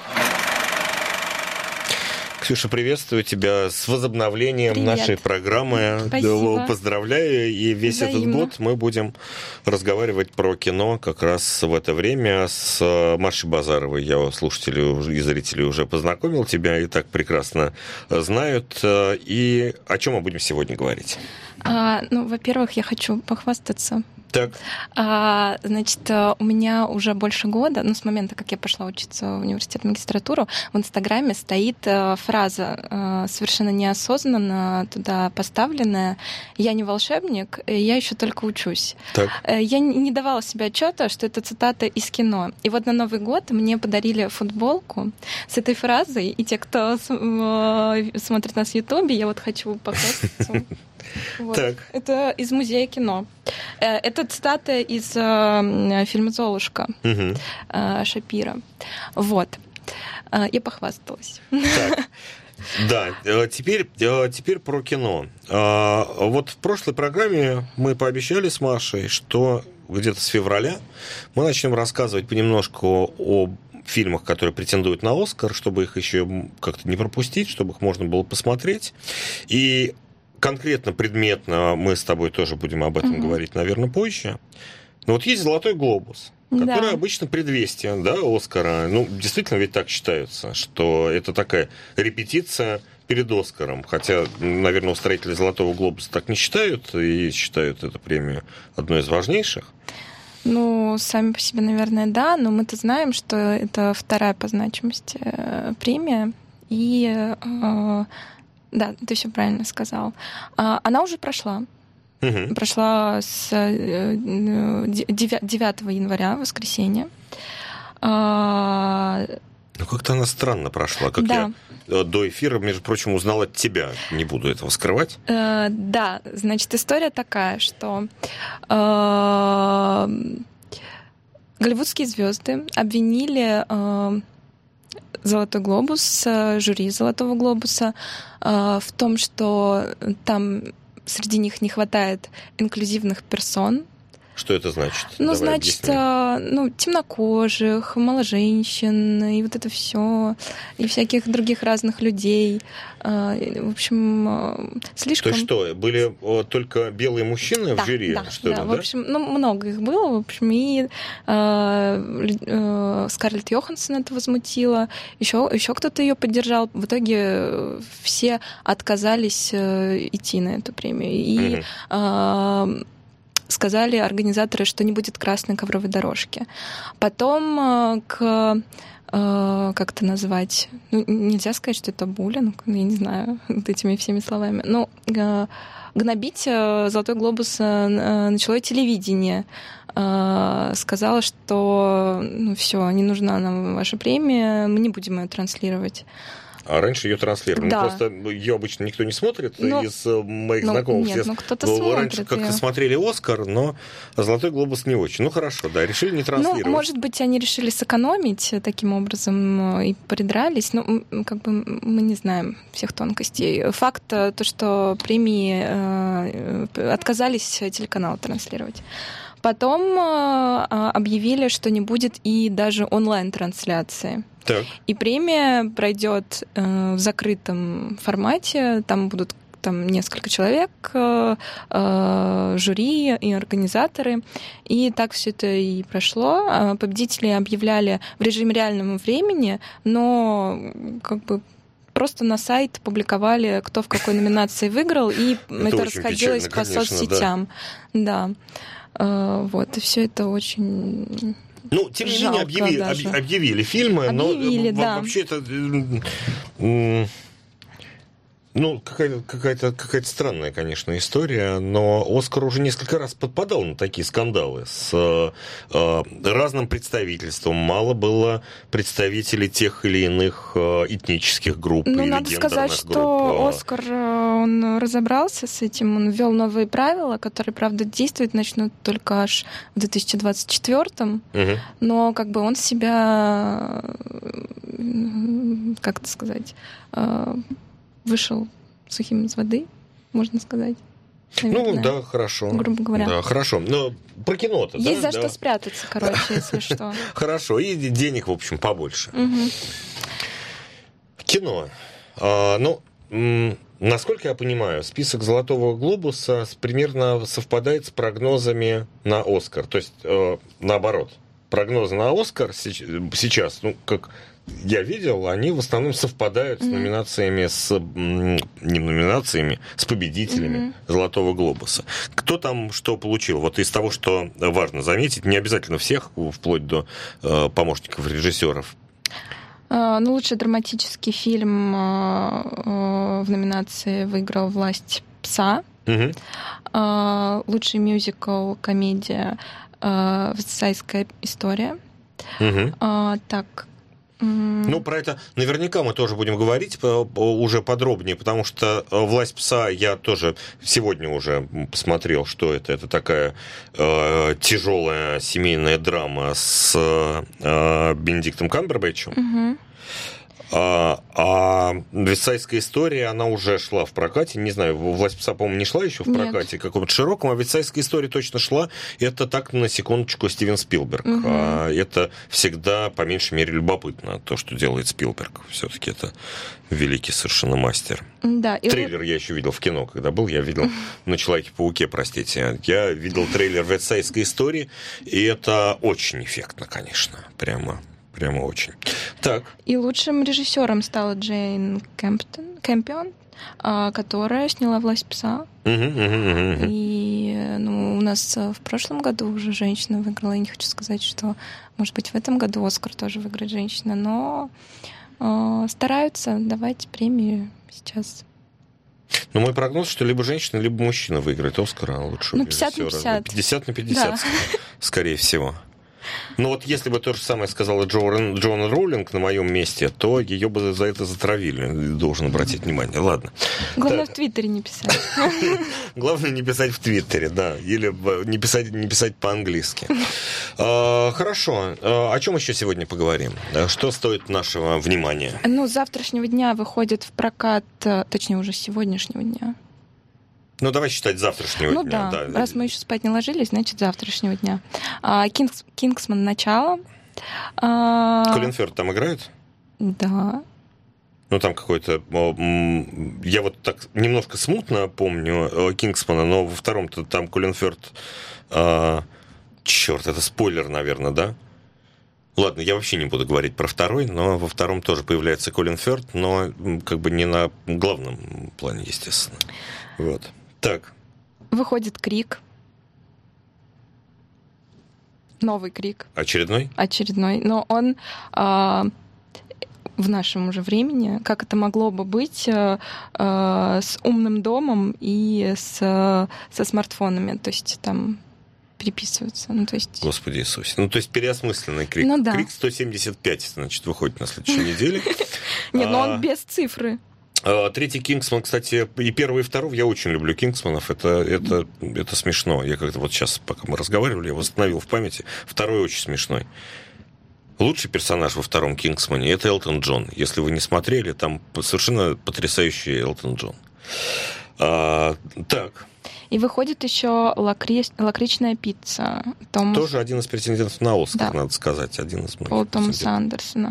Ксюша, приветствую тебя с возобновлением нашей программы. Спасибо. Поздравляю. И весь этот год мы будем разговаривать про кино как раз в это время с Машей Базаровой. Я слушателей и зрителей уже познакомил тебя и так прекрасно знают. И о чем мы будем сегодня говорить? Во-первых, я хочу похвастаться. Так. Значит, у меня уже больше года, с момента, как я пошла учиться в университет магистратуру, в Инстаграме стоит фраза, совершенно неосознанно туда поставленная: «Я не волшебник, я еще только учусь». Так. Я не давала себе отчета, что это цитата из кино. И вот на Новый год мне подарили футболку с этой фразой, и те, кто смотрит нас в Ютубе, я вот хочу похвастаться. Вот. Так. Это из музея кино. Это цитата из фильма «Золушка» Шапира. Вот. Я похвасталась. Так. Да, теперь про кино. Вот в прошлой программе мы пообещали с Машей, что где-то с февраля мы начнем рассказывать понемножку о фильмах, которые претендуют на «Оскар», чтобы их еще как-то не пропустить, чтобы их можно было посмотреть. И конкретно, предметно мы с тобой тоже будем об этом говорить, наверное, позже. Но вот есть «Золотой глобус», который обычно предвестие, «Оскара». Действительно ведь так считается, что это такая репетиция перед «Оскаром». Хотя, наверное, устроители «Золотого глобуса» так не считают, и считают эту премию одной из важнейших. Сами по себе, наверное, да, но мы-то знаем, что это вторая по значимости премия, и... Да, ты все правильно сказал. Она уже прошла. Прошла с 9 января, воскресенье. Как-то она странно прошла. Как я до эфира, между прочим, узнал от тебя. Не буду этого скрывать. Да, значит, история такая, что голливудские звезды обвинили «Золотой глобус», жюри «Золотого глобуса» в том, что там среди них не хватает инклюзивных персон. Что это значит? Значит, темнокожих, маложенщин, и вот это все, и всяких других разных людей. В общем, слишком... То есть что, были только белые мужчины в жюри? Да, в общем, много их было, в общем, и Скарлетт Йоханссон это возмутило, еще кто-то ее поддержал. В итоге все отказались идти на эту премию. И сказали организаторы, что не будет красной ковровой дорожки. Потом к как это назвать? Ну, нельзя сказать, что это буллинг, я не знаю, вот этими всеми словами. Но гнобить «Золотой глобус» начало телевидение. Сказала, что все, не нужна нам ваша премия, мы не будем ее транслировать. А раньше ее транслировали. Да. Просто ее обычно никто не смотрит из моих знакомых. Нет, кто-то смотрит. Раньше как-то смотрели «Оскар», но «Золотой глобус» не очень. Ну, хорошо, да, решили не транслировать. Может быть, они решили сэкономить таким образом и придрались. Ну, как бы мы не знаем всех тонкостей. Факт то, что премии отказались телеканалы транслировать. Потом объявили, что не будет и даже онлайн-трансляции. Так. И премия пройдет в закрытом формате. Там будут несколько человек, жюри и организаторы. И так все это и прошло. Победители объявляли в режиме реального времени, но как бы просто на сайт публиковали, кто в какой номинации выиграл, и это расходилось печально, по соцсетям. Да. Вот, и все это очень... Ну, тем не менее, объявили фильмы, объявили, но да. Вообще это... Ну, какая-то странная, конечно, история, но «Оскар» уже несколько раз подпадал на такие скандалы с разным представительством. Мало было представителей тех или иных этнических групп или надо сказать, групп. что «Оскар», он разобрался с этим, он ввел новые правила, которые, правда, действовать начнут только аж в 2024-м, но как бы он себя, как это сказать... вышел сухим из воды, можно сказать. Наверное. Ну, да, хорошо. Грубо говоря. Да, хорошо. Но про кино-то, есть за что спрятаться, короче, если что. Хорошо. И денег, в общем, побольше. Кино. Насколько я понимаю, список «Золотого глобуса» примерно совпадает с прогнозами на «Оскар». То есть, наоборот, прогнозы на «Оскар» сейчас, как... я видел, они в основном совпадают с номинациями, с победителями «Золотого глобуса». Кто там что получил? Вот из того, что важно заметить, не обязательно всех, вплоть до помощников режиссеров. Лучший драматический фильм в номинации выиграл «Власть пса». Лучший мюзикл, комедия «Версальская история». Так. Ну, про это наверняка мы тоже будем говорить уже подробнее, потому что «Власть пса» я тоже сегодня уже посмотрел, что это. Это такая тяжелая семейная драма с Бенедиктом Камбербэтчем. А «Версальская история», она уже шла в прокате. Не знаю, «Власть пса», по-моему, не шла еще в прокате каком-то широком, а «Версальская история» точно шла. Это так, на секундочку, Стивен Спилберг. Это всегда, по меньшей мере, любопытно, то, что делает Спилберг. Все-таки это великий совершенно мастер. Да, трейлер я еще видел в кино, когда был. Я видел на «Человеке-пауке», простите. Я видел трейлер «Версальской истории», и это очень эффектно, конечно. Прямо очень. Так. И лучшим режиссером стала Джейн Кэмпион, которая сняла «Власть пса». И у нас в прошлом году уже женщина выиграла. Я не хочу сказать, что, может быть, в этом году «Оскар» тоже выиграет женщина, но стараются давать премию сейчас. Ну, мой прогноз, что либо женщина, либо мужчина выиграет «Оскар», а лучше 50 на 50. 50 на 50, да. Скорее всего. Ну вот если бы то же самое сказала Джоан Роулинг на моем месте, то ее бы за это затравили. Должен обратить внимание. Ладно. Главное, в Твиттере не писать. Главное не писать в Твиттере, да. Или не писать по-английски. Хорошо. О чем еще сегодня поговорим? Что стоит нашего внимания? С завтрашнего дня выходит в прокат, точнее, уже с сегодняшнего дня. Ну, давай считать завтрашнего дня. Да. Раз мы еще спать не ложились, значит, завтрашнего дня. «Кингсман. Начало». Колин Фёрд там играет? Да. Ну, там какой-то... Я вот так немножко смутно помню «Кингсмана», но во втором-то там Колин Фёрд... Черт, это спойлер, наверное, да? Ладно, я вообще не буду говорить про второй, но во втором тоже появляется Колин Фёрд, но как бы не на главном плане, естественно. Вот. Так. Выходит «Крик». Новый Крик. Очередной? Очередной. Но он в нашем уже времени, как это могло бы быть с умным домом и со смартфонами. То есть там переписываются. Ну, то есть... Господи Иисусе. Ну, то есть переосмысленный Крик. Ну, да. Крик 175, значит, выходит на следующей неделе. Нет, но он без цифры. Третий Кингсман, кстати, и первый, и второй, я очень люблю Кингсманов, это смешно. Я как-то вот сейчас, пока мы разговаривали, я восстановил в памяти. Второй очень смешной. Лучший персонаж во втором Кингсмане — это Элтон Джон. Если вы не смотрели, там совершенно потрясающий Элтон Джон. Так. И выходит еще «Лакричная пицца». Тоже один из претендентов на Оскар, да. Надо сказать. Один из многих. Пол Томаса Андерсона.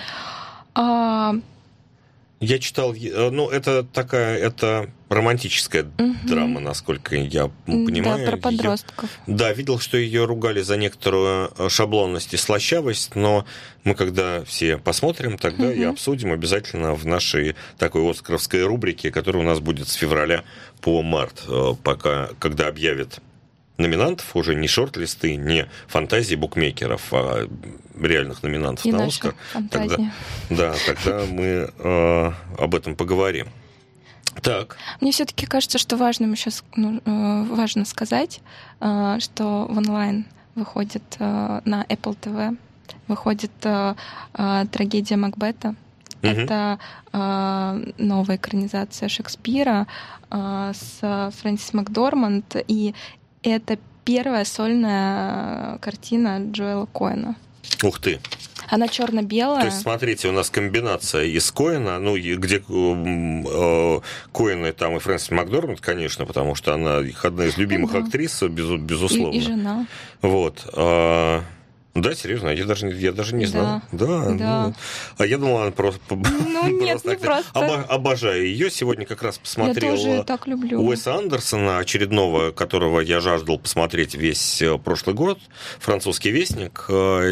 Я читал, ну, это романтическая драма, насколько я понимаю. Да, про подростков. Да, видел, что ее ругали за некоторую шаблонность и слащавость, но мы, когда все посмотрим, тогда и обсудим обязательно в нашей такой оскаровской рубрике, которая у нас будет с февраля по март, когда объявят номинантов, уже не шорт-листы, не фантазии букмекеров, а реальных номинантов и на Оскар. Тогда мы об этом поговорим. Так. Мне все-таки кажется, что важно сказать, что в онлайн выходит на Apple TV, выходит «Трагедия Макбета». Это новая экранизация Шекспира с Фрэнсис Макдорманд, и это первая сольная картина Джоэла Коэна. Ух ты! Она черно-белая. То есть, смотрите, у нас комбинация из Коэна, ну, где Коэн и там и Фрэнсис Макдорманд, конечно, потому что она одна из любимых актрис, безусловно. И жена. Вот. Да, серьезно, я даже не знал. Да. Ну, а я думал, она просто... Ну, нет, не просто. Обожаю ее. Сегодня как раз посмотрел я тоже так люблю. Уэса Андерсона, очередного, которого я жаждал посмотреть весь прошлый год, «Французский вестник»,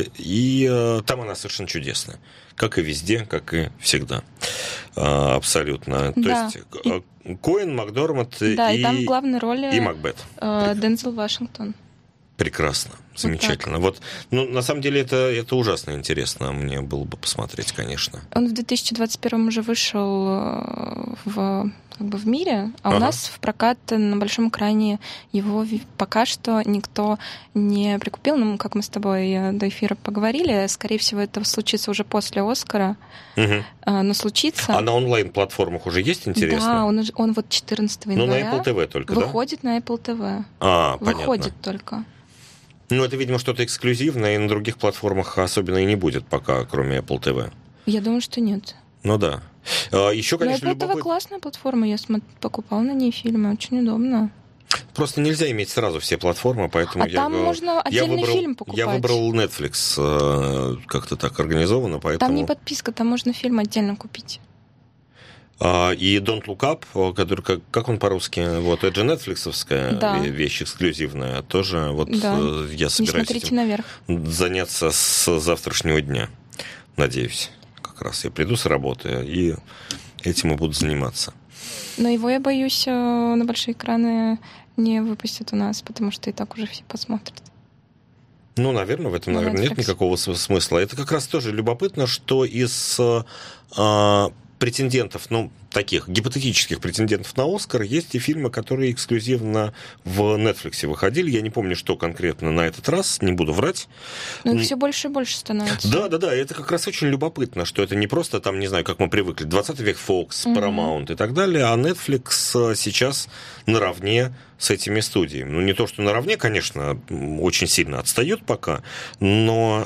и там она совершенно чудесная. Как и везде, как и всегда. Абсолютно. Да. То есть Коэн, Макдорманд да, и там в главной роли и Макбет. Дензел Вашингтон. Прекрасно, замечательно. Вот, ну, на самом деле это ужасно интересно. Мне было бы посмотреть, конечно. Он в 2021 уже вышел в мире, а у нас в прокат на большом экране его пока что никто не прикупил. Ну, как мы с тобой до эфира поговорили, скорее всего, это случится уже после Оскара. Но случится. А на онлайн-платформах уже есть, интересно? Да, он вот 14 января. Ну, на Apple TV только, выходит на Apple TV. Понятно. Выходит только. Ну, это, видимо, что-то эксклюзивное, и на других платформах особенно и не будет пока, кроме Apple TV. Я думаю, что нет. Ну да. Еще, конечно, Apple TV классная платформа, я покупала на ней фильмы, очень удобно. Просто нельзя иметь сразу все платформы, поэтому там можно отдельный фильм покупать. Я выбрал Netflix, как-то так организовано, поэтому... Там не подписка, там можно фильм отдельно купить. И Don't Look Up, который, как он по-русски, вот, это же нетфликсовская вещь эксклюзивная, тоже вот я собираюсь этим заняться с завтрашнего дня, надеюсь. Как раз я приду с работы и этим и буду заниматься. Но его, я боюсь, на большие экраны не выпустят у нас, потому что и так уже все посмотрят. Ну, наверное, в этом, нет никакого смысла. Это как раз тоже любопытно, что из претендентов, ну, таких гипотетических претендентов на Оскар, есть и фильмы, которые эксклюзивно в Netflix выходили. Я не помню, что конкретно на этот раз, не буду врать. Но их все больше и больше становится. Да, это как раз очень любопытно, что это не просто там, не знаю, как мы привыкли, 20 век Fox, Paramount и так далее, а Netflix сейчас наравне с этими студиями. Ну, не то, что наравне, конечно, очень сильно отстает пока, но...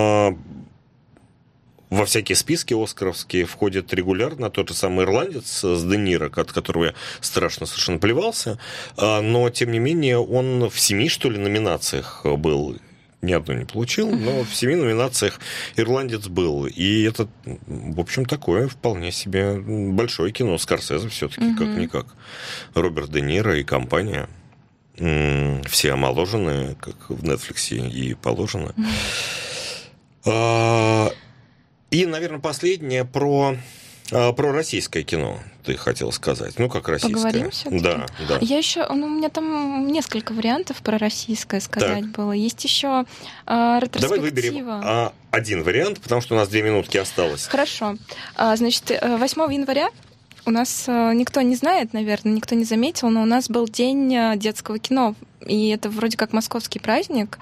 во всякие списки оскаровские входит регулярно тот же самый «Ирландец» с Де Ниро, от которого я страшно совершенно плевался, но, тем не менее, он в 7, что ли, номинациях был. Ни одну не получил, но в 7 номинациях «Ирландец» был. И это, в общем, такое вполне себе большое кино. Скорсезе все-таки, как-никак. Роберт Де Ниро и компания. Все омоложенные, как в Netflix и положено. И, наверное, последнее про Про российское кино ты хотел сказать. Ну, как российское. Поговорим все-таки? Да. Я еще, у меня там несколько вариантов про российское сказать было. Есть еще ретроспектива. Давай выберем один вариант, потому что у нас 2 минутки осталось. Хорошо. Значит, 8 января у нас никто не знает, наверное, никто не заметил, но у нас был день детского кино. И это вроде как московский праздник.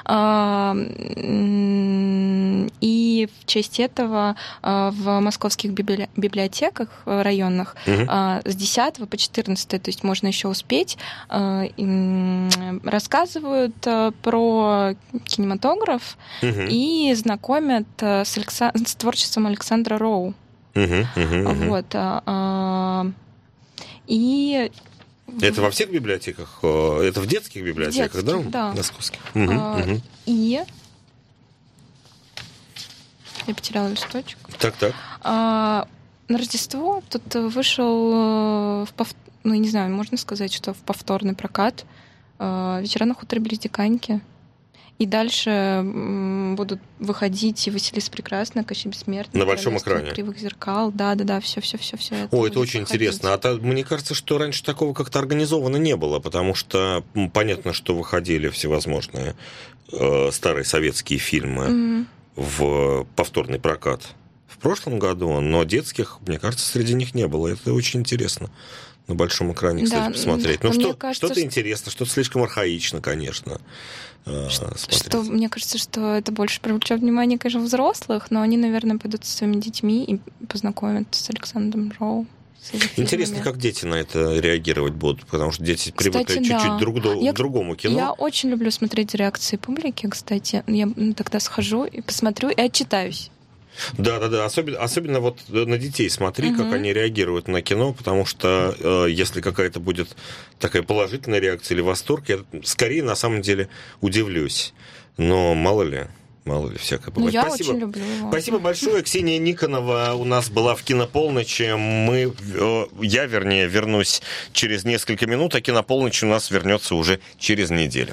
И в честь этого в московских библиотеках районных с 10 по 14, то есть можно еще успеть, рассказывают про кинематограф и знакомят с творчеством Александра Роу. Вот. И это во всех библиотеках? Это в детских библиотеках, да? Московских. И я потеряла листочек. Так. На Рождество тут вышел, не знаю, можно сказать, что в повторный прокат «Вечера на хуторе близ Диканьки». И дальше будут выходить и «Василиса Прекрасная», «Кощей Бессмертный», на большом экране. «Кривых зеркал». Да, все это. О, это очень интересно. Мне кажется, что раньше такого как-то организовано не было, потому что понятно, что выходили всевозможные старые советские фильмы в повторный прокат в прошлом году, но детских, мне кажется, среди них не было. Это очень интересно. На большом экране, кстати, посмотреть. Что-то интересно, что-то слишком архаично, конечно. Мне кажется, что это больше привлечет внимание, конечно, взрослых, но они, наверное, пойдут со своими детьми и познакомятся с Александром Роу. Интересно, как дети на это реагировать будут, потому что дети привыкли чуть-чуть к другому кино. Я очень люблю смотреть реакции публики, кстати. Я тогда схожу и посмотрю, и отчитаюсь. Да. Особенно вот на детей смотри, как они реагируют на кино, потому что если какая-то будет такая положительная реакция или восторг, я скорее на самом деле удивлюсь. Но мало ли всякое бывает. Я очень люблю его. Спасибо большое. Ксения Никонова у нас была в «Кинополночи». Я вернусь через несколько минут, а «Кинополночь» у нас вернется уже через неделю.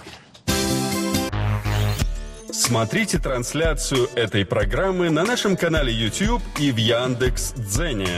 Смотрите трансляцию этой программы на нашем канале YouTube и в Яндекс.Дзене.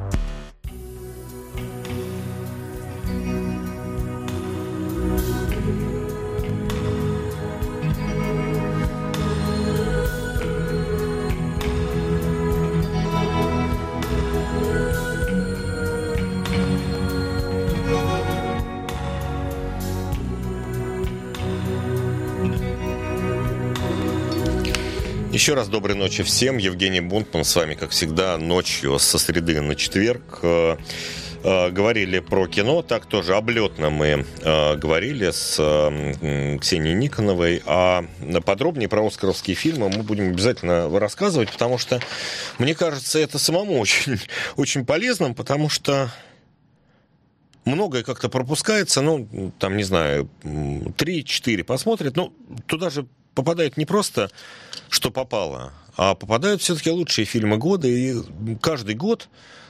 Еще раз доброй ночи всем. Евгений Бунтман с вами, как всегда, ночью со среды на четверг. Говорили про кино, так тоже облетно мы говорили с Ксенией Никоновой. А подробнее про оскаровские фильмы мы будем обязательно рассказывать, потому что, мне кажется, это самому очень, очень полезным, потому что многое как-то пропускается, не знаю, 3-4 посмотрят, туда же попадает не просто, что попало, а попадают все-таки лучшие фильмы года, и каждый год,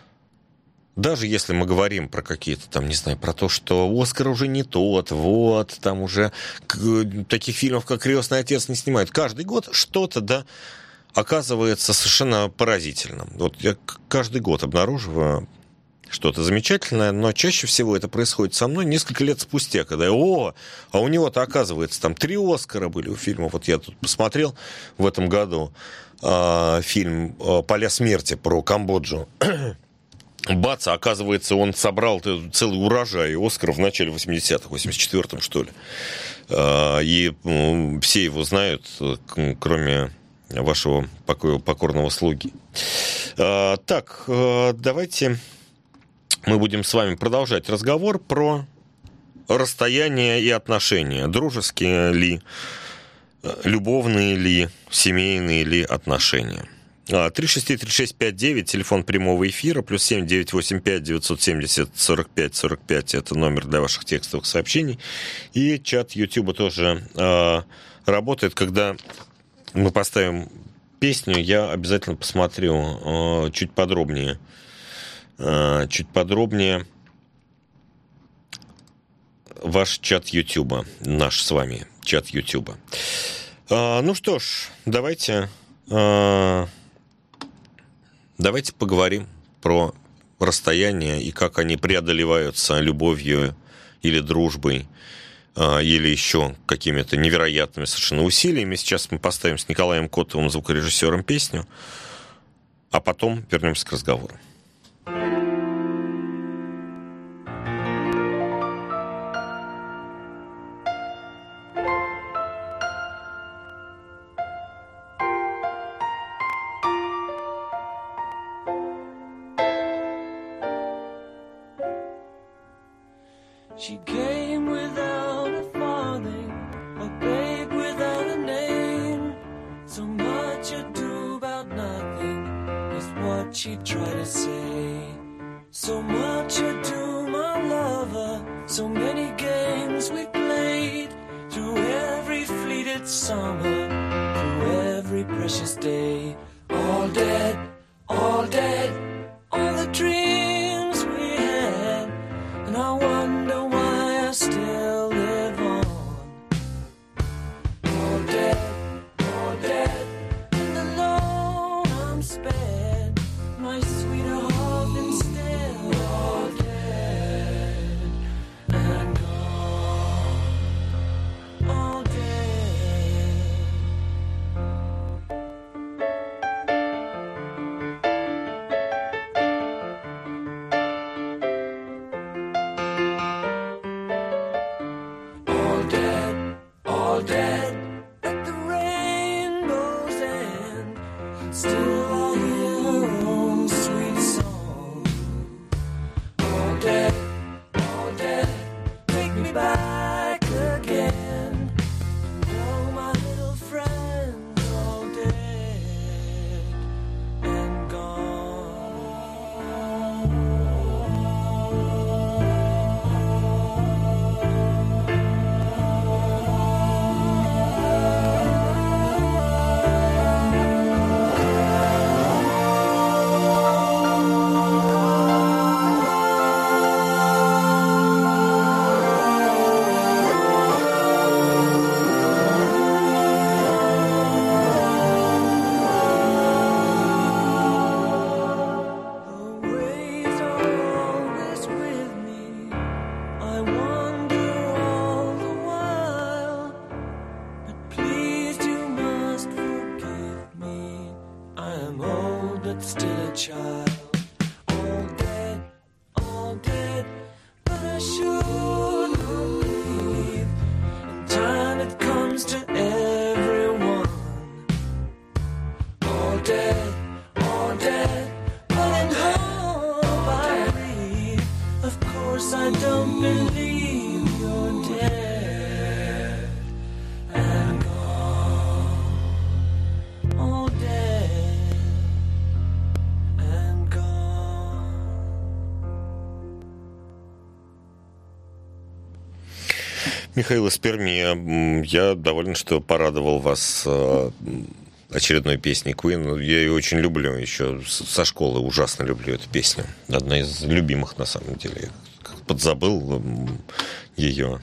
даже если мы говорим про какие-то, про то, что Оскар уже не тот, там уже таких фильмов, как «Крестный отец» не снимают, каждый год что-то, оказывается совершенно поразительным. Вот я каждый год обнаруживаю что-то замечательное, но чаще всего это происходит со мной несколько лет спустя, когда а у него-то, оказывается, 3 Оскара были у фильма. Вот я тут посмотрел в этом году фильм «Поля смерти» про Камбоджу. Бац, оказывается, он собрал целый урожай Оскаров в начале 80-х, 84-м, что ли. И все его знают, кроме вашего покорного слуги. Так, давайте мы будем с вами продолжать разговор про расстояние и отношения. Дружеские ли, любовные ли, семейные ли отношения. 363-3659, телефон прямого эфира, +7 985 970 45 45, это номер для ваших текстовых сообщений. И чат YouTube тоже работает. Когда мы поставим песню, я обязательно посмотрю чуть подробнее ваш чат Ютуба, наш с вами чат Ютуба. Ну что ж, давайте поговорим про расстояние и как они преодолеваются любовью или дружбой, или еще какими-то невероятными совершенно усилиями. Сейчас мы поставим с Николаем Котовым, звукорежиссером, песню, а потом вернемся к разговору. She came without a farthing, a babe without a name. So much ado about nothing is what she tried to say. So much ado, my lover, so many games we played. Through every fleeted summer, through every precious day. All dead, all dead, all the dreams we had. And I wonder why I still live on. All dead, and alone I'm spared. My sweetheart instead, all dead and gone. All dead. All dead at the rainbow's end. Still I hear her own sweet song. All dead, take me back again. Oh, my little friends, all dead and Михаил из Перми, я доволен, что порадовал вас очередной песней Queen. Я ее очень люблю, еще со школы ужасно люблю эту песню. Одна из любимых, на самом деле. Я подзабыл ее.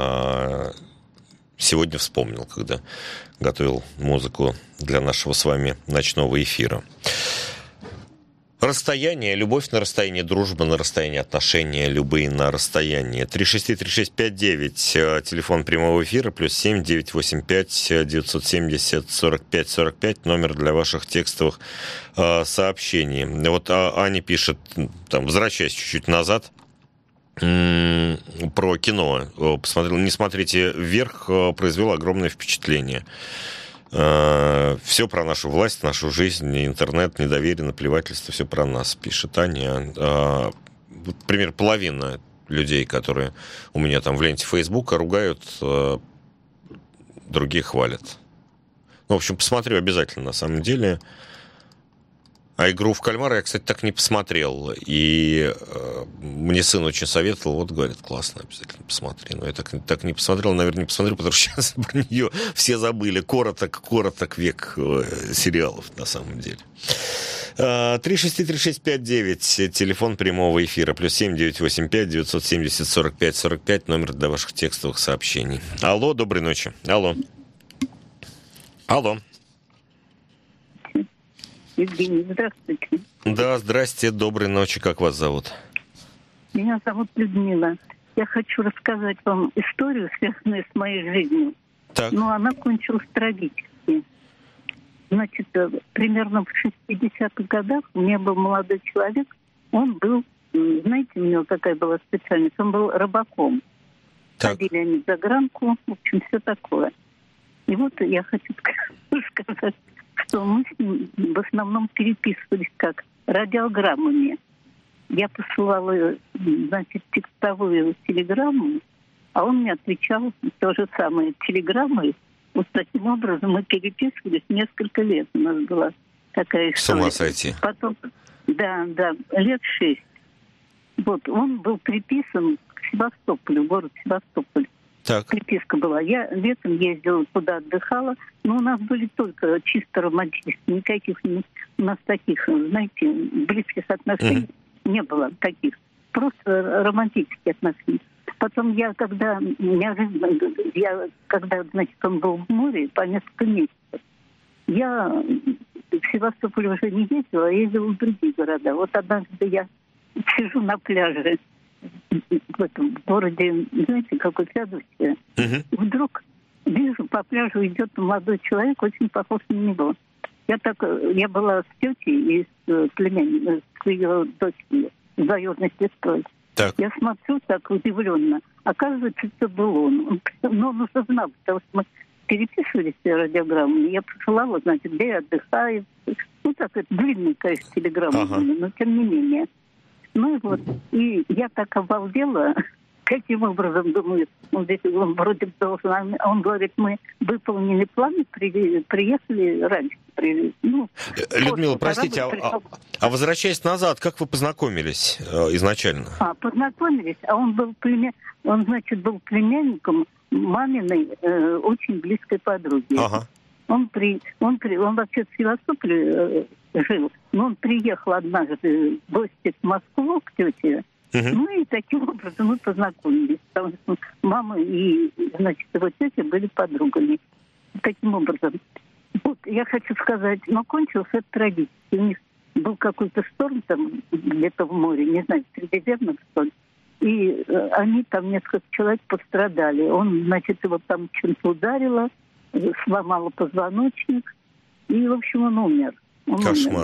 Сегодня вспомнил, когда готовил музыку для нашего с вами ночного эфира. Расстояние, любовь на расстоянии, дружба на расстоянии, отношения любые на расстоянии. 3633659, телефон прямого эфира, +7 985 970 45 45, номер для ваших текстовых сообщений. Вот Аня пишет, там, возвращаясь чуть-чуть назад, про кино. Посмотрел, «Не смотрите вверх», произвело огромное впечатление. Все про нашу власть, нашу жизнь, интернет, недоверие, наплевательство, все про нас, пишет Аня. Примерно половина людей, которые у меня там в ленте Фейсбука, ругают, другие хвалят. Ну, в общем, посмотрю обязательно, на самом деле. А «Игру в кальмара» я, кстати, так не посмотрел. И мне сын очень советовал, вот, говорит, классно, обязательно посмотри. Но я так не посмотрел, наверное, не посмотрю, потому что сейчас про нее все забыли. Короток век сериалов, на самом деле. 3633659, телефон прямого эфира, +7 985 970 45 45, номер для ваших текстовых сообщений. Алло, доброй ночи. Алло. Евгений, здравствуйте. Да, здрасте, доброй ночи. Как вас зовут? Меня зовут Людмила. Я хочу рассказать вам историю, связанную с моей жизнью. Так. Но она кончилась трагически. Значит, примерно в 60-х годах у меня был молодой человек. Он был, знаете, у него какая была специальность? Он был рыбаком. Ходили они в загранку, в общем, все такое. И вот я хочу сказать, что мы с ним в основном переписывались как радиограммами. Я посылала, значит, текстовую телеграмму, а он мне отвечал то же самое телеграммой. Вот таким образом мы переписывались несколько лет. У нас была такая история. С ума сойти. Потом, да, лет 6. Вот, он был приписан к Севастополю, город Севастополь. Так. Приписка была. Я летом ездила туда, отдыхала, но у нас были только чисто романтические, никаких у нас таких, знаете, близких отношений не было таких. Просто романтические отношения. Потом когда значит, он был в море по несколько месяцев, я в Севастополь уже не ездила, а ездила в другие города. Вот однажды я сижу на пляже в этом городе, знаете, какой следующий. Вдруг вижу, по пляжу идет молодой человек, очень похож на него. Я была с тетей и с племянницей, с ее дочерью, с двоюродной сестрой. Так. Я смотрю так удивленно. Оказывается, это был он. Но он уже знал, потому что мы переписывались радиограммами. Я посылала, значит, где я отдыхаю. Ну, так, это длинная, конечно, телеграмма, но тем не менее. Ну и вот, и я так обалдела, каким образом, думаю, он вроде должен, он говорит, мы выполнили планы, приехали раньше. Людмила, простите, а возвращаясь назад, как вы познакомились изначально? Познакомились, а он был племянником маминой очень близкой подруги. Ага. Он вообще в Севастополе жил, но он приехал однажды в гости в Москву к тете. Ну и таким образом мы познакомились, потому что мама и, значит, его тетя были подругами. Таким образом. Вот, я хочу сказать, но кончилось это трагически. У них был какой-то шторм там где-то в море, не знаю, Средиземном, что ли. И они там, несколько человек пострадали. Он, значит, его там чем-то ударило, сломало позвоночник, и, в общем, он умер. Кошмар.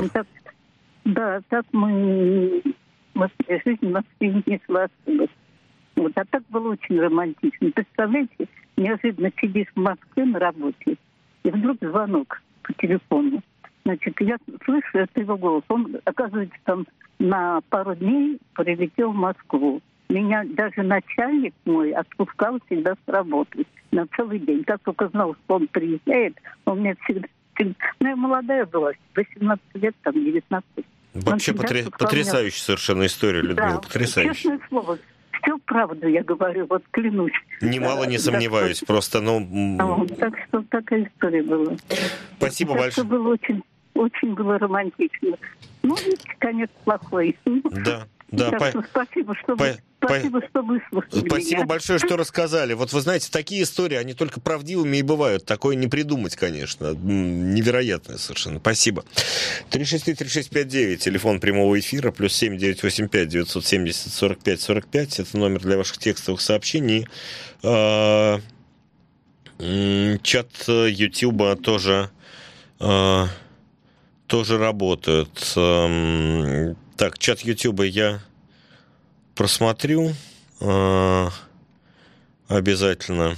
Так мы... Жизнь у нас не сложилась. Вот, а так было очень романтично. Представляете, неожиданно сидишь в Москве на работе, и вдруг звонок по телефону. Значит, я слышу, это его голос. Он, оказывается, там на пару дней прилетел в Москву. Меня даже начальник мой отпускал всегда с работы на целый день. Как только знал, что он приезжает, он мне всегда... Ну, я молодая была, 18 лет, там, 19. Вообще потрясающая совершенно история, Людмила, да, потрясающая. Честное слово, все правду я говорю, вот клянусь. Немало не сомневаюсь, просто, Так что такая история была. Спасибо большое. Было очень было романтично. Ну, конец плохой. Да. Спасибо, что выслушали Спасибо меня. большое, что рассказали. Вот вы знаете, такие истории, они только правдивыми и бывают. Такое не придумать, конечно. Невероятное совершенно. Спасибо. 363-3659, телефон прямого эфира, +7 985 970 45 45. Это номер для ваших текстовых сообщений. Чат Ютуба тоже работает. Так, чат Ютуба я просмотрю обязательно.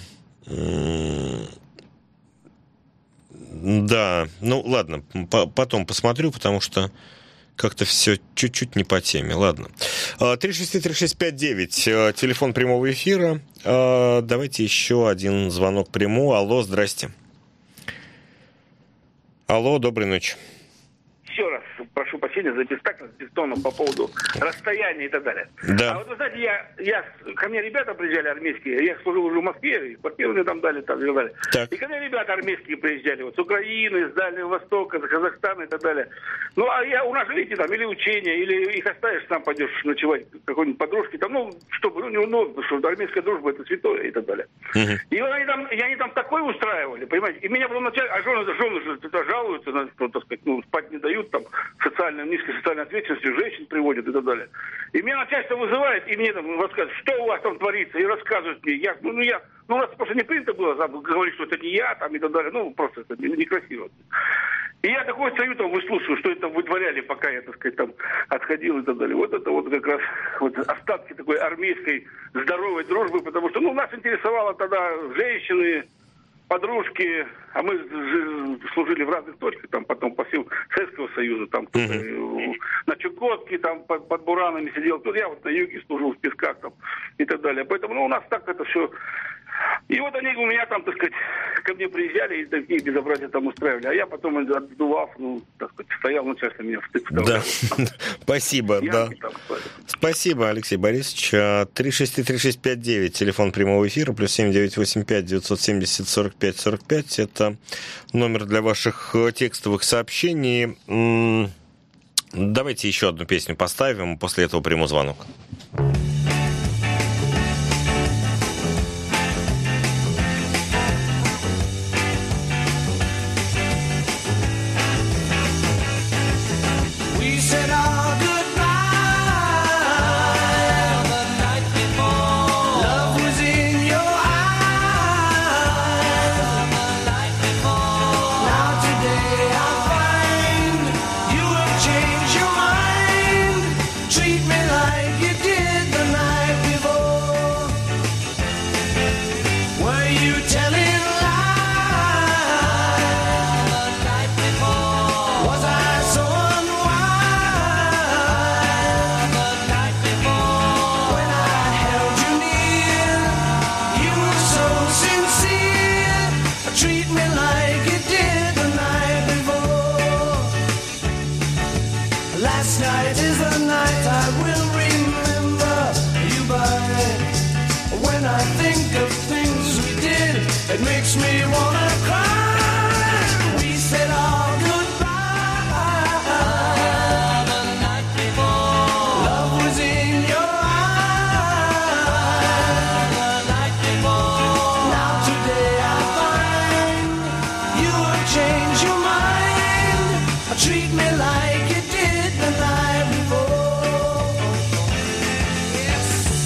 Да, ну ладно, потом посмотрю, потому что как-то все чуть-чуть не по теме. Ладно. 363-3659, телефон прямого эфира. Давайте еще один звонок приму. Алло, здрасте. Алло, доброй ночи. Еще раз, прошу прощения за бестактность по поводу расстояния и так далее. Да. А вот вы знаете, ко мне ребята приезжали армейские, я служил уже в Москве, и квартиру мне там дали, так далее. Так. И ко мне ребята армейские приезжали, вот с Украины, с Дальнего Востока, с Казахстана и так далее. Ну, а у нас, видите, там или учения, или их оставишь, сам пойдешь ночевать к какой-нибудь подружке, там, чтобы, потому что армейская дружба это святое и так далее. И они там такое устраивали, понимаете, и меня потом начали, а жены же жалуются, так сказать, спать не дают, там, низкой социальной ответственностью, женщин приводят и так далее. И меня начальство вызывает, и мне там рассказывают, что у вас там творится, и рассказывают мне, у нас просто не принято было говорить, что это не я, там, и так далее, просто это некрасиво. И я такой стою там, выслушиваю, что это вытворяли, пока я, так сказать, там отходил и так далее. Вот это вот как раз остатки такой армейской здоровой дружбы, потому что, нас интересовало тогда женщины, подружки, а мы служили в разных точках, там потом по всему Советского Союза, там на Чукотке, там под Буранами сидел, тут я на юге служил в Песках там и так далее. Поэтому у нас так это все. И вот они у меня там, так сказать, ко мне приезжали и такие безобразия там устраивали. А я потом, отдував, так сказать, стоял, начальство меня вставлял. Да, спасибо, да. Спасибо, Алексей Борисович. 3633659, телефон прямого эфира, +7 985 970 45 45. Это номер для ваших текстовых сообщений. Давайте еще одну песню поставим, после этого приму звонок. It makes me wanna cry. We said our goodbye the night before. Love was in your eyes the night before. Now today I find you have changed your mind. Treat me like you did the night before. Yes.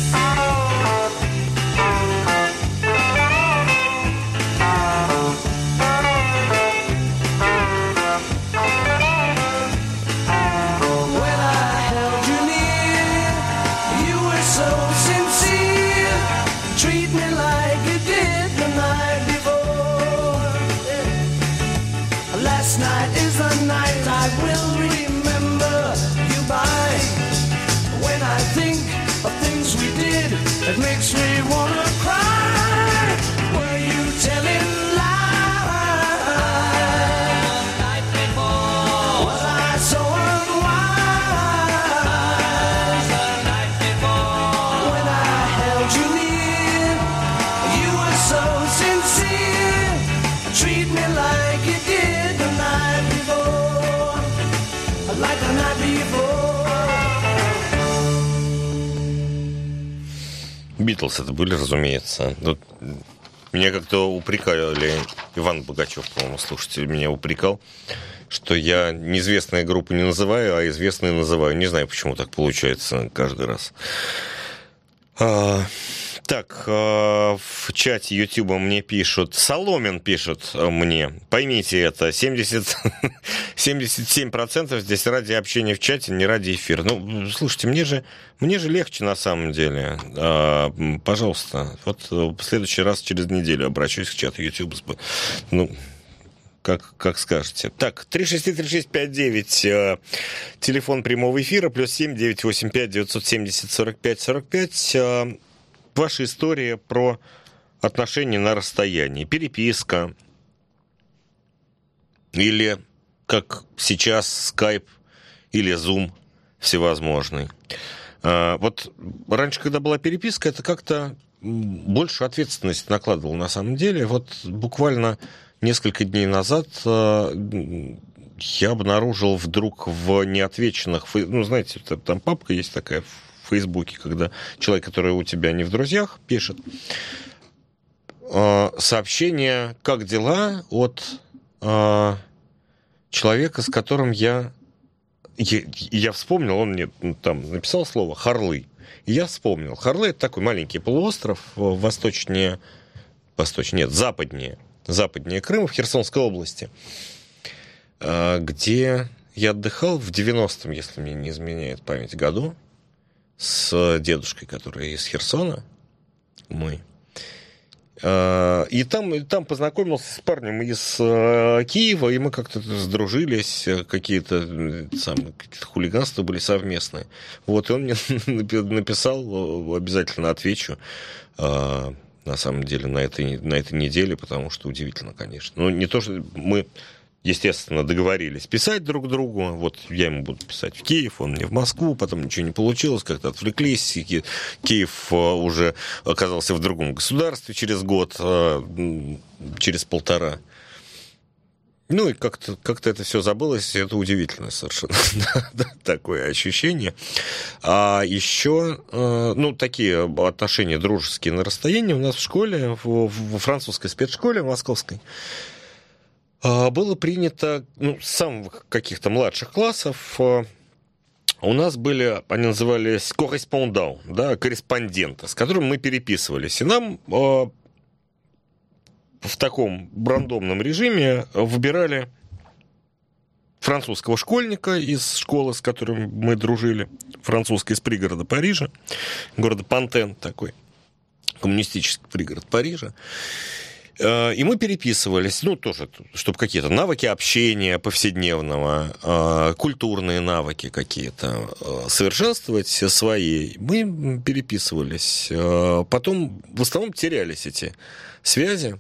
It makes me wanna cry. Were you telling lies the night before? Was I so unwise the night before? When I held you near, you were so sincere. Treat me like you did the night before, like the night before. Битлз это были, разумеется. Тут меня как-то упрекали, Иван Богачев, по-моему, слушатель, меня упрекал, что я неизвестные группы не называю, а известные называю. Не знаю, почему так получается каждый раз. Так, в чате Ютуба мне пишут, Соломин пишет мне, поймите это, 77% здесь ради общения в чате, не ради эфира. Ну, слушайте, мне же легче на самом деле. Пожалуйста, вот в следующий раз через неделю обращусь к чату Ютуба. Ну, как скажете. Так, 3633659, телефон прямого эфира, +7 985 970 45 45. Ваша история про отношения на расстоянии, переписка или, как сейчас, скайп или Zoom всевозможный. Вот раньше, когда была переписка, это как-то больше ответственности накладывало на самом деле. Вот буквально несколько дней назад я обнаружил вдруг в неотвеченных... Ну, знаете, там папка есть такая в Фейсбуке, когда человек, который у тебя не в друзьях, пишет сообщение «Как дела?» от человека, с которым я вспомнил, он мне там написал слово «Харлы». И я вспомнил. Харлы — это такой маленький полуостров западнее Крыма, в Херсонской области, где я отдыхал в 90-м, если мне не изменяет память, году с дедушкой, который из Херсона, мой. И там познакомился с парнем из Киева, и мы как-то сдружились, какие-то хулиганства были совместные. Вот, и он мне написал, обязательно отвечу, на самом деле, на этой неделе, потому что удивительно, конечно. Ну, не то, что мы, естественно, договорились писать друг другу. Вот я ему буду писать в Киев, он мне в Москву, потом ничего не получилось, как-то отвлеклись. Киев уже оказался в другом государстве через год, через полтора. Ну и как-то это все забылось, это удивительно совершенно такое ощущение. А еще, такие отношения дружеские на расстоянии у нас в школе, в французской спецшколе московской, было принято, с самых каких-то младших классов, у нас были, они назывались корреспондant, да, корреспонденты, с которыми мы переписывались. И нам в таком рандомном режиме выбирали французского школьника из школы, с которым мы дружили, французской из пригорода Парижа, города Пантен такой, коммунистический пригород Парижа. И мы переписывались, тоже, чтобы какие-то навыки общения повседневного, культурные навыки какие-то совершенствовать свои. Мы переписывались. Потом в основном терялись эти связи.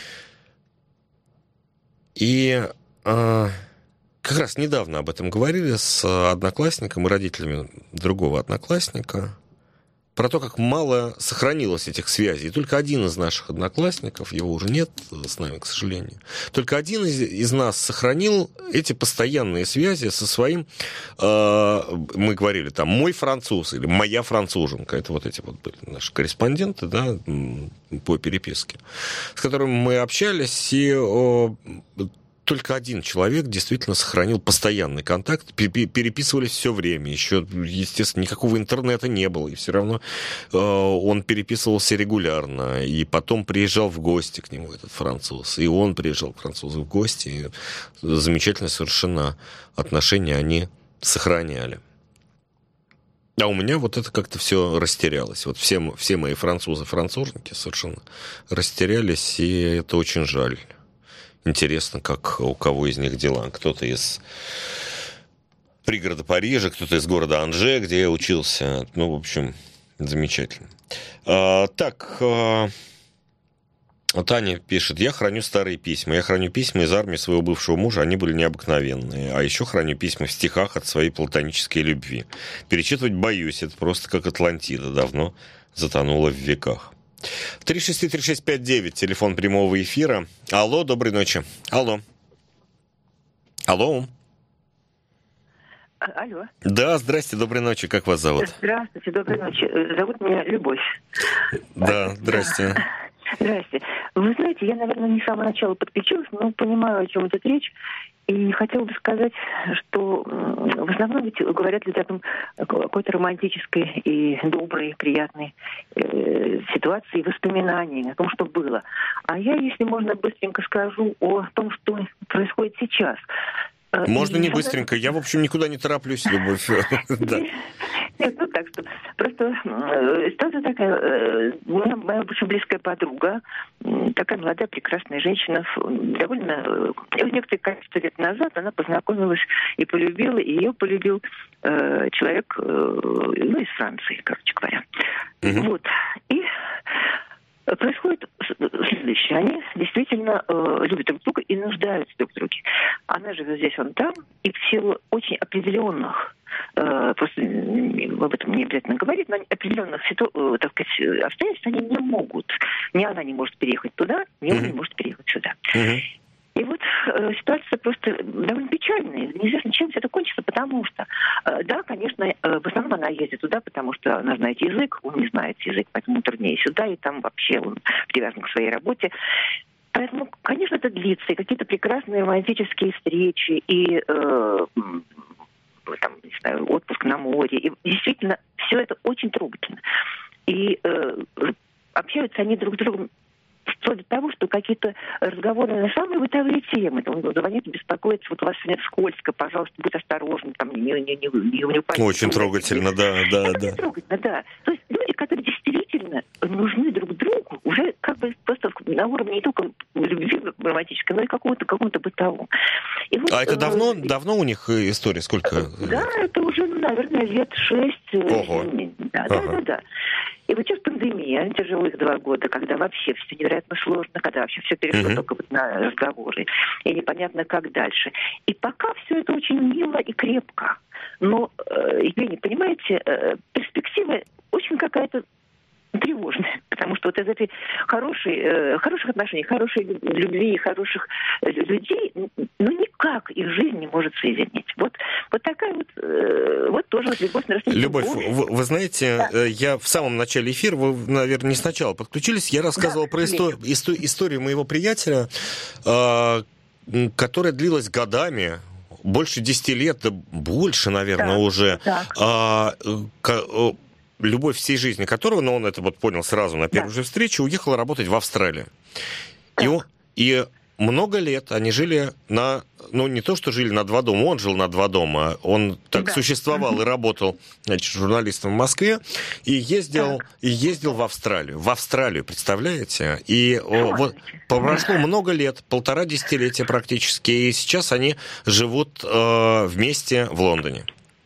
И как раз недавно об этом говорили с одноклассником и родителями другого одноклассника, про то, как мало сохранилось этих связей. И только один из наших одноклассников, его уже нет с нами, к сожалению, только один из нас сохранил эти постоянные связи со своим, мы говорили там, мой француз или моя француженка. Это вот эти вот были наши корреспонденты, да, по переписке, с которыми мы общались, и только один человек действительно сохранил постоянный контакт, переписывались все время, еще, естественно, никакого интернета не было, и все равно он переписывался регулярно, и потом приезжал в гости к нему этот француз, и он приезжал к французу в гости, и замечательно совершенно отношения они сохраняли. А у меня вот это как-то все растерялось. Вот все мои французы-француженки совершенно растерялись, и это очень жаль. Интересно, как у кого из них дела. Кто-то из пригорода Парижа, кто-то из города Анже, где я учился. В общем, замечательно. Таня пишет: я храню старые письма. Я храню письма из армии своего бывшего мужа. Они были необыкновенные. А еще храню письма в стихах от своей платонической любви. Перечитывать боюсь. Это просто как Атлантида. Давно затонула в веках. 363-3659, телефон прямого эфира. Алло, доброй ночи. Алло. Алло. Да, здрасте, доброй ночи. Как вас зовут? Здравствуйте, доброй ночи. Зовут меня Любовь. Да, здрасте. Здрасте. Вы знаете, я, наверное, не с самого начала подключилась, но понимаю, о чем идет речь. И хотела бы сказать, что в основном ведь говорят люди о том, какой-то романтической и доброй, приятной ситуации, воспоминаний о том, что было. А я, если можно, быстренько скажу о том, что происходит сейчас. Можно не быстренько. Я, в общем, никуда не тороплюсь, Любовь. Нет, так что просто ситуация такая. Моя очень близкая подруга, такая молодая, прекрасная женщина, довольно некоторое количество лет назад она познакомилась и полюбила, и ее полюбил человек, из Франции, короче говоря. Вот. И происходит следующее. Они действительно любят друг друга и нуждаются друг в друге. Она живет здесь, он там, и в силу очень определенных, просто об этом не обязательно говорить, но определенных так сказать, обстоятельств они не могут. Ни она не может переехать туда, ни он не может переехать сюда. И вот ситуация просто довольно печальная. Неизвестно, чем все это кончится, потому что, да, конечно, в основном она ездит туда, потому что она знает язык, он не знает язык, поэтому труднее сюда, и там вообще он привязан к своей работе. Поэтому, конечно, это длится, и какие-то прекрасные романтические встречи, и там, не знаю, отпуск на море. И действительно, все это очень трогательно. И общаются они друг с другом вплоть до того, что какие-то разговоры на самые бытовые темы. Он звонит и беспокоится, вот у вас сегодня скользко, пожалуйста, будь осторожен, там не упасть. Очень трогательно, да. Очень трогательно, да. То есть люди, которые действительно нужны друг другу, уже как бы просто на уровне не только любви романтической, но и какому-то бытовому. И вот, это давно у них история? Сколько? Да, это уже, наверное, лет 6. Ого. Да. И вот сейчас пандемия, тяжелых 2 года, когда вообще все невероятно сложно, когда вообще все перешло только вот на разговоры, и непонятно, как дальше. И пока все это очень мило и крепко. Но, Евгений, понимаете, перспектива очень какая-то тревожная, потому что вот из этой хороших отношений, хорошей любви, хороших людей, никак их жизнь не может соединить. Вот такая вот тоже вот любовь на расстоянии. Любовь, вы знаете, да. Я в самом начале эфира, вы, наверное, не сначала подключились, я рассказывал про историю моего приятеля, которая длилась годами, больше 10 лет, да больше, наверное, уже. Любовь всей жизни которого, но он это вот понял сразу на первой же встрече, уехала работать в Австралию. И много лет они жили не то, что жили на 2 дома, он жил на 2 дома, он так существовал и работал, журналистом в Москве, и ездил в Австралию. В Австралию, представляете? И вот прошло много лет, 1,5 десятилетия практически, и сейчас они живут вместе в Лондоне.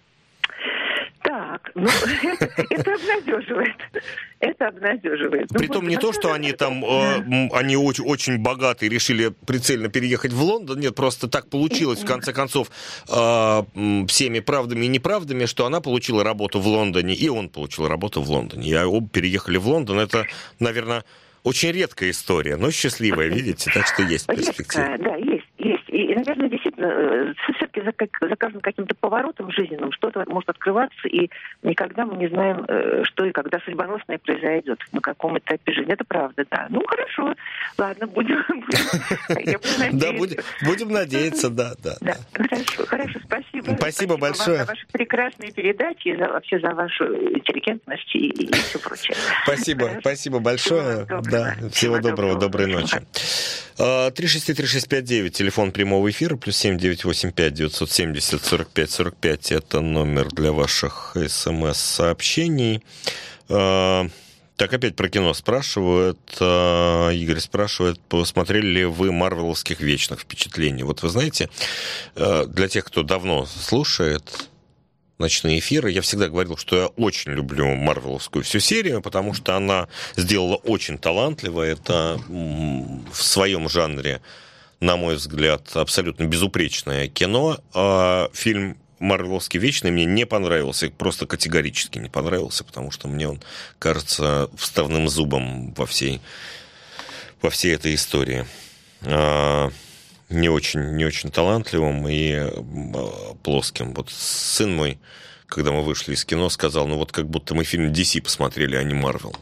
Это обнадеживает. Это обнадеживает. Притом не то, что они там, они очень богатые, решили прицельно переехать в Лондон. Нет, просто так получилось, в конце концов, всеми правдами и неправдами, что она получила работу в Лондоне, и он получил работу в Лондоне. И оба переехали в Лондон. Это, наверное, очень редкая история, но счастливая, видите, так что есть перспектива. Да, есть. И, наверное, действительно, все-таки за каждым каким-то поворотом жизненным что-то может открываться, и никогда мы не знаем, что и когда судьбоносное произойдет, на каком этапе жизни. Это правда, да. Ну, хорошо. Ладно, будем надеяться. Да, будем надеяться, да. Хорошо, спасибо. Спасибо большое. За ваши прекрасные передачи, и вообще за вашу интеллигентность и все прочее. Спасибо большое. Всего доброго, доброй ночи. 363-3659, телефон прямого эфира, +7 985 970 45 45, это номер для ваших СМС-сообщений. Так, опять про кино спрашивают. Игорь спрашивает, посмотрели ли вы марвеловских «Вечных» впечатлений? Вот вы знаете, для тех, кто давно слушает ночные эфиры, я всегда говорил, что я очень люблю марвеловскую всю серию, потому что она сделала очень талантливо. Это в своем жанре, на мой взгляд, абсолютно безупречное кино. Фильм «Марвеловский Вечный» мне не понравился, просто категорически не понравился, потому что мне он кажется вставным зубом во всей этой истории. Не очень талантливым и плоским. Вот сын мой, когда мы вышли из кино, сказал, вот как будто мы фильм DC посмотрели, а не Marvel.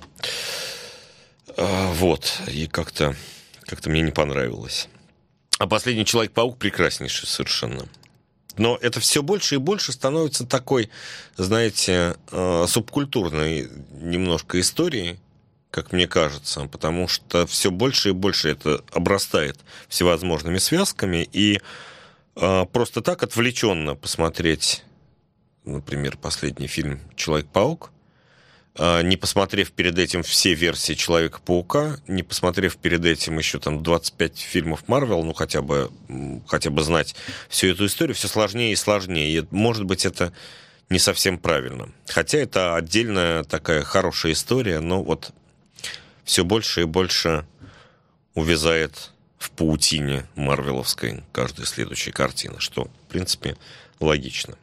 И как-то мне не понравилось. А «Последний Человек-паук» прекраснейший совершенно. Но это все больше и больше становится такой, знаете, субкультурной немножко историей, как мне кажется, потому что все больше и больше это обрастает всевозможными связками, и просто так отвлеченно посмотреть, например, последний фильм «Человек-паук», не посмотрев перед этим все версии Человека-паука, не посмотрев перед этим еще там 25 фильмов Марвел, хотя бы знать всю эту историю, все сложнее и сложнее. И, может быть, это не совсем правильно. Хотя это отдельная такая хорошая история, но вот все больше и больше увязает в паутине марвеловской каждой следующей картины, что, в принципе, логично.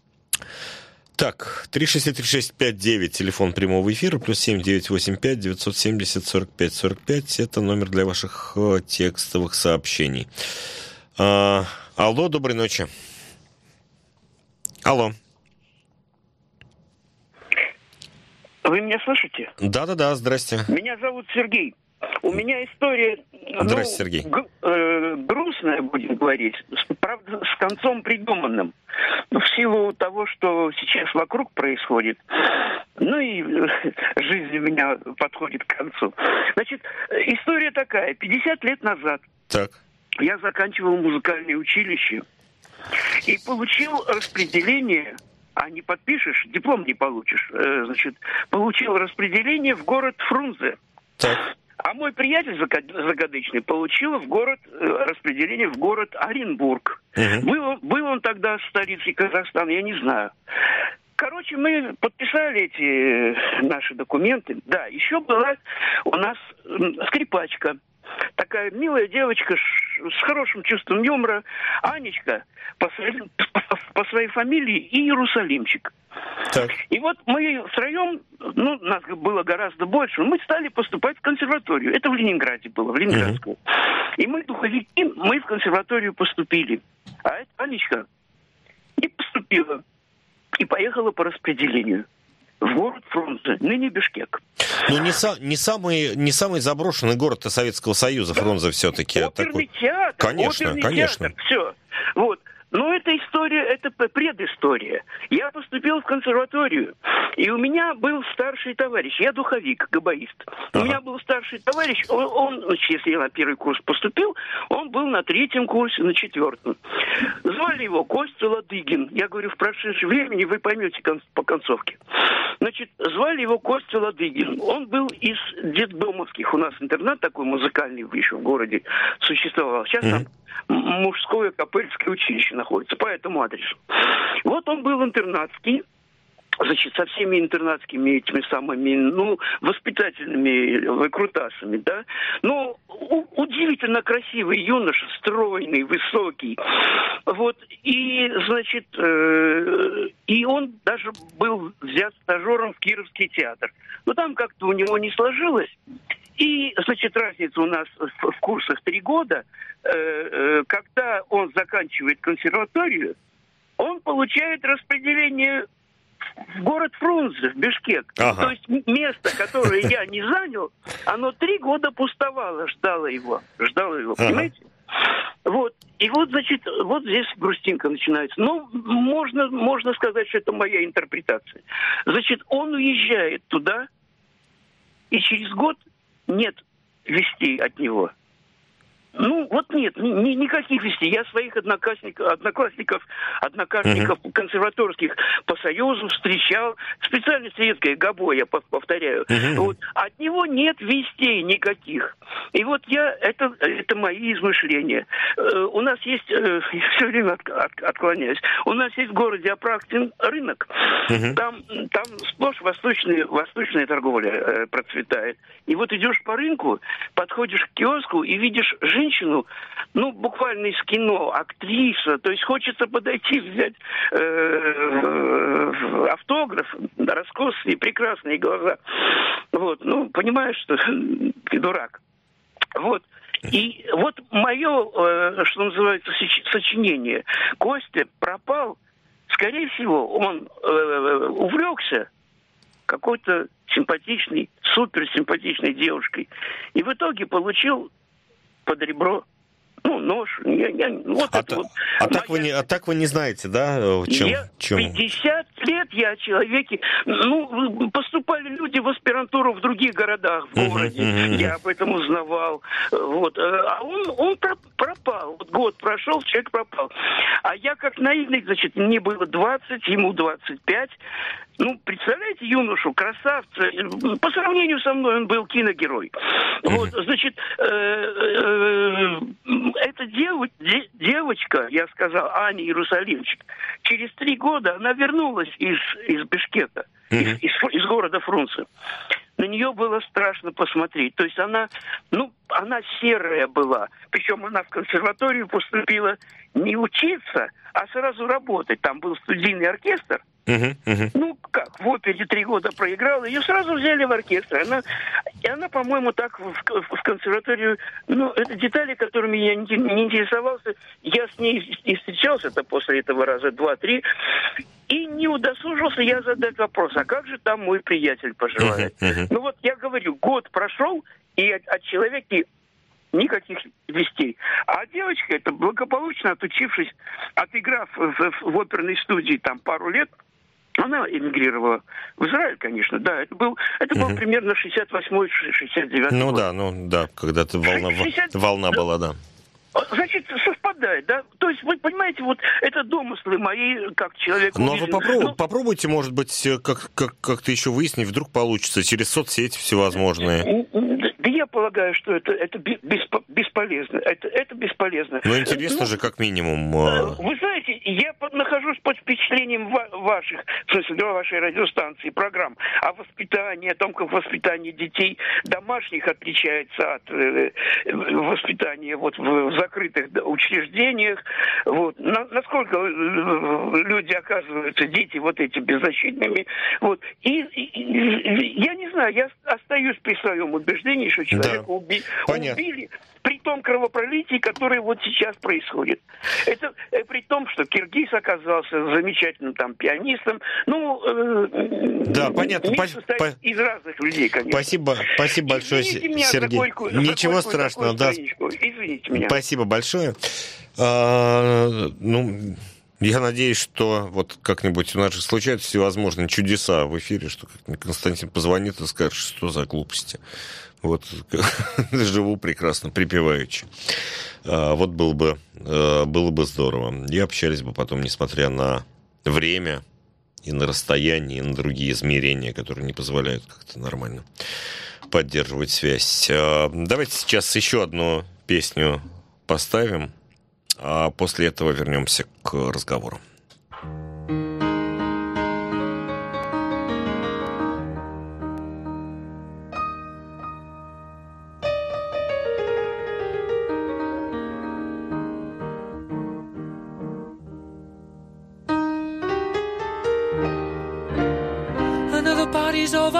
Так, 363-659, телефон прямого эфира, +7 985 970 45 45, это номер для ваших текстовых сообщений. Алло, доброй ночи. Алло. Вы меня слышите? Да-да-да, здрасте. Меня зовут Сергей. У меня история, Сергей. Грустная, будем говорить, правда, с концом придуманным. В силу того, что сейчас вокруг происходит, ну и жизнь у меня подходит к концу. Значит, история такая. 50 лет назад я заканчивал музыкальное училище и получил распределение, а не подпишешь, диплом не получишь. Значит, получил распределение в город Фрунзе. А мой приятель закадычный получил распределение в город Оренбург. Был он тогда столицей Казахстана, я не знаю. Короче, мы подписали эти наши документы. Да, еще была у нас скрипачка. Такая милая девочка с хорошим чувством юмора. Анечка по своей фамилии и Иерусалимчик. И вот мы втроем, нас было гораздо больше, мы стали поступать в консерваторию. Это в Ленинграде было, в Ленинградскую. И мы, духовики, мы в консерваторию поступили. А эта Анечка не поступила. И поехала по распределению в город Фрунзе, ныне Бишкек. Ну, не самый заброшенный город Советского Союза, Фрунзе все-таки. Оперный театр. Конечно. Театр, все. Вот. Но эта история, это предыстория. Я поступил в консерваторию, и у меня был старший товарищ, я духовик, габаист. У меня был старший товарищ, он, если я на первый курс поступил, он был на третьем курсе, на четвертом. Звали его Костя Ладыгин. Я говорю, в прошедшем времени вы поймете по концовке. Значит, звали его Костя Ладыгин. Он был из детдомовских. У нас интернат такой музыкальный еще в городе существовал. Сейчас там мужское копыльское училище находится по этому адресу. Вот он был интернатский, значит, со всеми интернатскими этими самыми, воспитательными выкрутасами, да. Ну, удивительно красивый юноша, стройный, высокий. Вот, и, значит, и он даже был взят стажером в Кировский театр. Но там как-то у него не сложилось. И, значит, разница у нас в курсах 3 года. Когда он заканчивает консерваторию, он получает распределение в город Фрунзе, в Бишкек. То есть место, которое я не занял, оно 3 года пустовало, ждало его, понимаете? Вот. И вот, значит, вот здесь грустинка начинается. Но можно сказать, что это моя интерпретация. Значит, он уезжает туда, и через год нет вестей от него. Ну, вот нет, никаких вестей. Я своих одноклассников консерваторских по Союзу встречал. Специально советское ГАБО, я повторяю. Вот. От него нет вестей никаких. И вот это мои измышления. У нас есть, все время отклоняюсь, у нас есть в городе Апраксин рынок. Там сплошь восточная торговля процветает. И вот идешь по рынку, подходишь к киоску и видишь женщину, буквально из кино, актриса, то есть хочется подойти, взять автограф, раскосые, прекрасные глаза. Вот, понимаешь, что ты дурак. Вот. И вот мое, что называется, сочинение. Костя пропал, скорее всего, он увлекся какой-то симпатичной, суперсимпатичной девушкой. И в итоге получил под ребро, нож. Так вы не знаете, да, чем? 50 лет я о человеке. Поступали люди в аспирантуру в других городах, в городе. Я об этом узнавал. Вот. А он пропал. Вот год прошел, человек пропал. А я как наивный, значит, мне было 20, ему 25. Представляете, юношу, красавца. По сравнению со мной он был киногерой. Вот, значит, эта девочка, я сказал, Аня Иерусалимчик, через 3 года она вернулась из Бишкека, из города Фрунзе. на нее было страшно посмотреть. То есть она серая была. Причем она в консерваторию поступила не учиться, а сразу работать. Там был студийный оркестр. Ну, как, в опере 3 года проиграла, ее сразу взяли в оркестр. Она, по-моему, так в консерваторию... Ну, это детали, которыми я не интересовался. Я с ней и встречался-то после этого раза 2-3. И не удосужился я задать вопрос, а как же там мой приятель поживает? Ну, вот я говорю, год прошел, и от человека никаких вестей. А девочка, это благополучно отучившись, отыграв в оперной студии там пару лет, она эмигрировала в Израиль, конечно, да. Это был примерно 68-69 год. Ну да, когда-то волна была, да. Значит, совпадает, да? То есть, вы понимаете, вот это домыслы мои, как человек... Ну, а вы попробуйте, может быть, как-то еще выяснить, вдруг получится, через соцсети всевозможные. Да я полагаю, что это бесполезно. Это бесполезно. Но интересно же, как минимум. Вы знаете, я нахожусь под впечатлением ваших, в смысле, вашей радиостанции, программ о воспитании, о том, как воспитание детей домашних отличается от воспитания вот в закрытых учреждениях. Вот. Насколько люди оказываются, дети вот эти, беззащитными. Вот. И я не знаю, я остаюсь при своем убеждении, что человека убили при том кровопролитии, которое вот сейчас происходит. Это при том, что киргиз оказался замечательным там пианистом. Да, понятно. Из разных людей, конечно. Спасибо большое, Сергей. Ничего страшного, да. Извините меня. Спасибо большое. Я надеюсь, что вот как-нибудь у нас же случаются всевозможные чудеса в эфире, что Константин позвонит и скажет, что за глупости. Вот живу прекрасно, припеваючи. Вот было бы здорово. И общались бы потом, несмотря на время и на расстояние, и на другие измерения, которые не позволяют как-то нормально поддерживать связь. Давайте сейчас еще одну песню поставим, а после этого вернемся к разговору. Another party's over,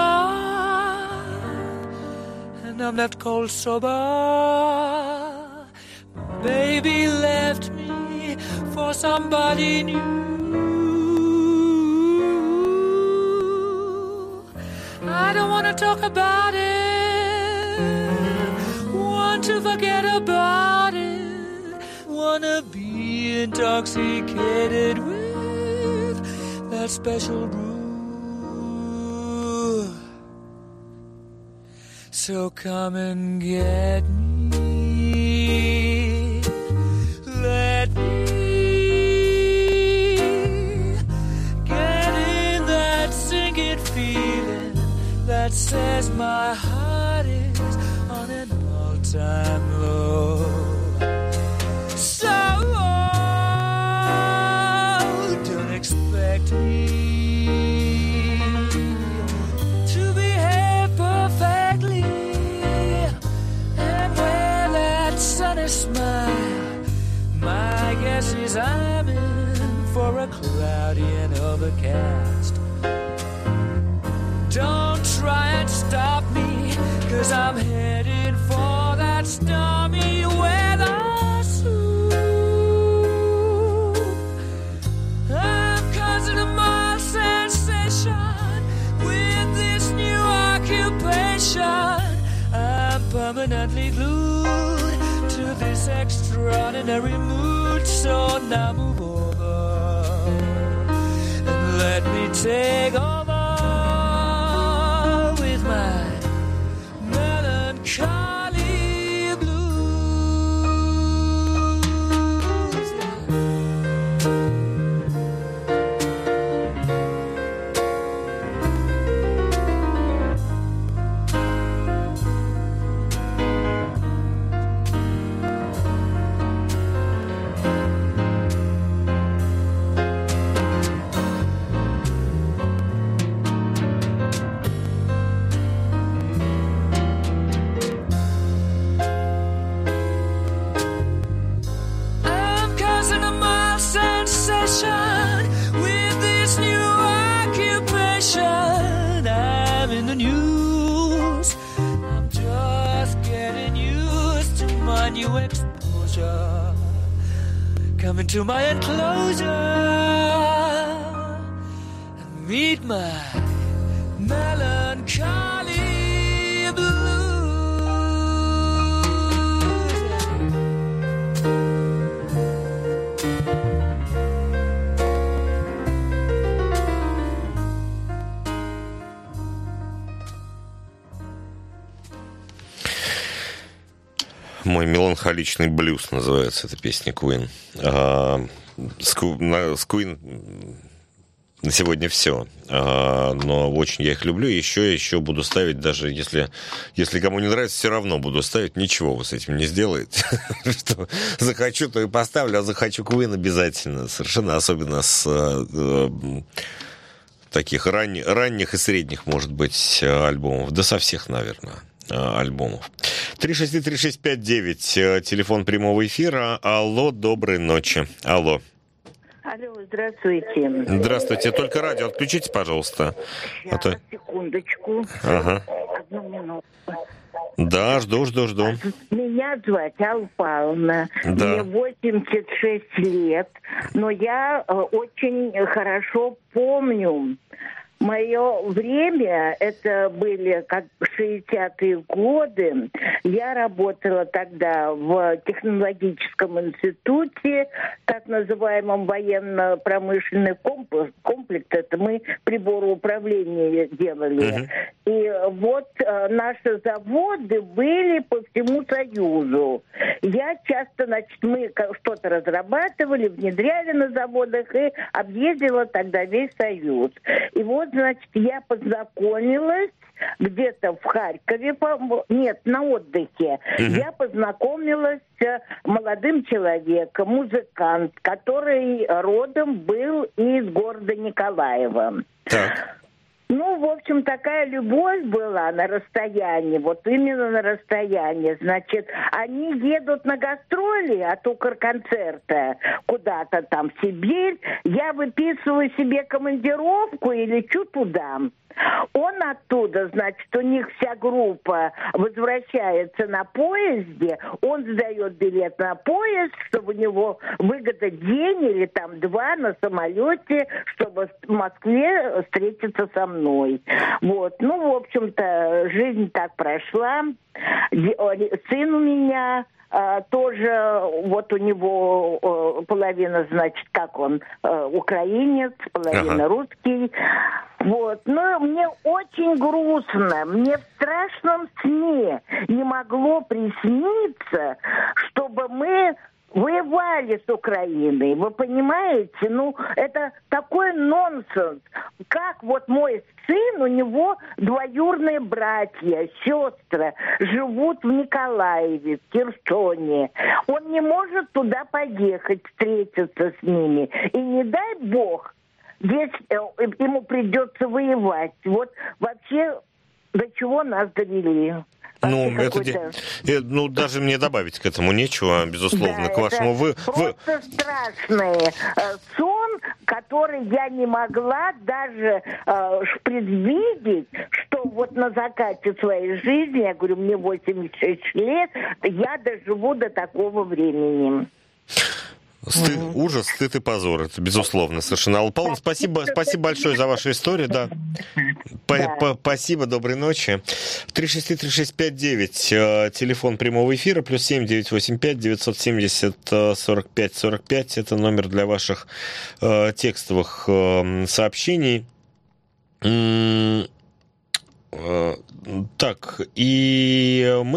and I'm left cold sober. Baby left me for somebody new. I don't want to talk about it, want to forget about it, want to be intoxicated with that special brew. So come and get me, let me get in that sinking feeling that says my heart is on an all-time low. So don't expect me to behave perfectly and wear that sunny smile. My guess is I'm in for a cloudy and overcast. Don't try and stop me, 'cause I'm headed for that stormy weather soon. I'm causing a mild sensation with this new occupation. I'm permanently glued to this extraordinary mood. So now move over and let me take over with my melancholy blues. my new exposure. Come into my enclosure and meet my melancholy blues. «Мой меланхоличный блюз» называется эта песня Queen. С Queen на сегодня все. Но очень я их люблю. Еще буду ставить, даже если кому не нравится, все равно буду ставить. Ничего вы с этим не сделаете. Что захочу, то и поставлю, а захочу Queen обязательно. Совершенно, особенно с таких ранних и средних, может быть, альбомов. Да со всех, наверное, альбомов. 363-3659, телефон прямого эфира. Алло, доброй ночи. Алло. Алло, здравствуйте. Здравствуйте. Только радио отключите, пожалуйста. Сейчас, секундочку. Ага. Одну минуту. Да, жду. Меня звать Алла Павловна. Да. Мне 86 лет. Но я очень хорошо помню мое время, это были как 60-е годы. Я работала тогда в технологическом институте, так называемом военно-промышленный комплекс. Это мы прибороуправление делали. И вот наши заводы были по всему Союзу. Я часто, мы что-то разрабатывали, внедряли на заводах и объездила тогда весь Союз. И вот, значит, я познакомилась где-то в Харькове, на отдыхе. Я познакомилась с молодым человеком, музыкант, который родом был из города Николаева. Так. Ну, в общем, такая любовь была на расстоянии, вот именно на расстоянии. Значит, они едут на гастроли от Укрконцерта куда-то там в Сибирь. Я выписываю себе командировку и лечу туда. Он оттуда, значит, у них вся группа возвращается на поезде, он сдает билет на поезд, чтобы у него выгадать день или там 2 на самолете, чтобы в Москве встретиться со мной. Вот, в общем-то, жизнь так прошла. Сын у меня тоже, вот у него половина, значит, как он, украинец, половина русский. Вот. Но мне очень грустно. Мне в страшном сне не могло присниться, чтобы мы воевали с Украиной. Вы понимаете? Это такой нонсенс. Как вот мой сын, у него двоюродные братья, сестры живут в Николаеве, в Херсоне. Он не может туда поехать, встретиться с ними. И не дай бог, здесь ему придется воевать. Вот вообще до чего нас довели. Даже мне добавить к этому нечего, безусловно, к вашему. Просто страшный сон, который я не могла даже предвидеть, что вот на закате своей жизни, я говорю, мне 86 лет, я доживу до такого времени. Ужас, стыд и позор, это безусловно, совершенно. Алла Павловна, спасибо большое за вашу историю, да. Спасибо, доброй ночи. 363-3659, телефон прямого эфира, +7 985 970 45 45, это номер для ваших текстовых сообщений. Так, и мы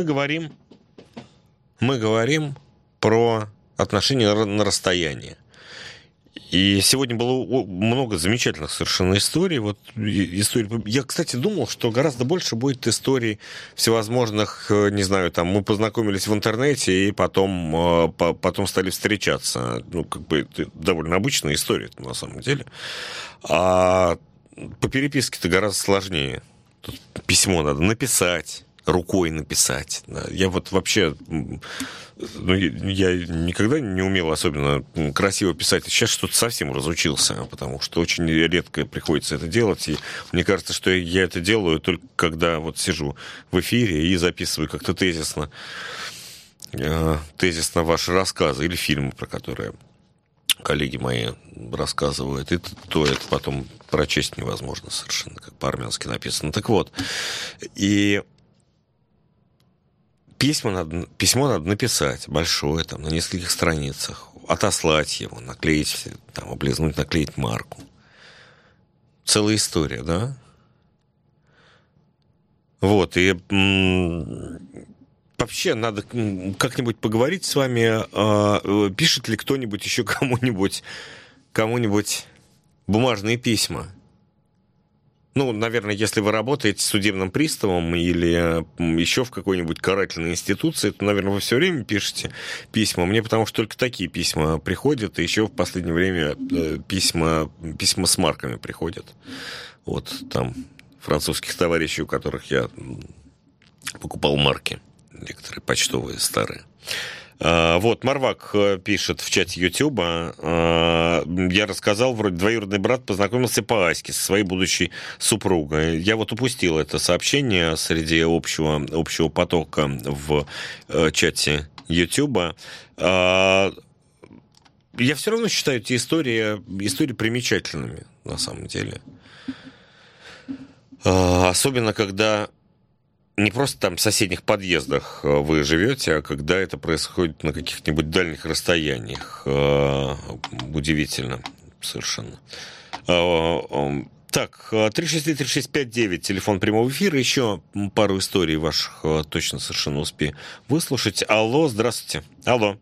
говорим про отношения на расстоянии. И сегодня было много замечательных совершенно историй. Я, кстати, думал, что гораздо больше будет историй всевозможных, не знаю, там, мы познакомились в интернете и потом стали встречаться. Это довольно обычная история на самом деле. А по переписке-то гораздо сложнее. Тут письмо надо написать, рукой написать. Я вообще... я никогда не умел особенно красиво писать. Сейчас что-то совсем разучился, потому что очень редко приходится это делать. И мне кажется, что я это делаю только когда сижу в эфире и записываю как-то тезисно. тезисно ваши рассказы или фильмы, про которые коллеги мои рассказывают, и то это потом прочесть невозможно совершенно, как по-армянски написано. Так вот, и письмо надо написать большое, там, на нескольких страницах, отослать его, наклеить, там, облизнуть, наклеить марку. Целая история, да? Вот, и вообще надо как-нибудь поговорить с вами, пишет ли кто-нибудь еще кому-нибудь бумажные письма. Ну, наверное, если вы работаете судебным приставом или еще в какой-нибудь карательной институции, то, наверное, вы все время пишете письма. Мне потому что только такие письма приходят, и еще в последнее время письма с марками приходят. Вот там французских товарищей, у которых я покупал марки, некоторые почтовые старые. Вот, Марвак пишет в чате Ютуба. Я рассказал, вроде двоюродный брат познакомился по Аське со своей будущей супругой. Я вот упустил это сообщение среди общего потока в чате Ютуба. Я все равно считаю эти истории примечательными, на самом деле. Особенно, когда не просто там в соседних подъездах вы живете, а когда это происходит на каких-нибудь дальних расстояниях. Удивительно совершенно. Так, 363-3659, телефон прямого эфира. Еще пару историй ваших точно совершенно успею выслушать. Алло, здравствуйте. Алло.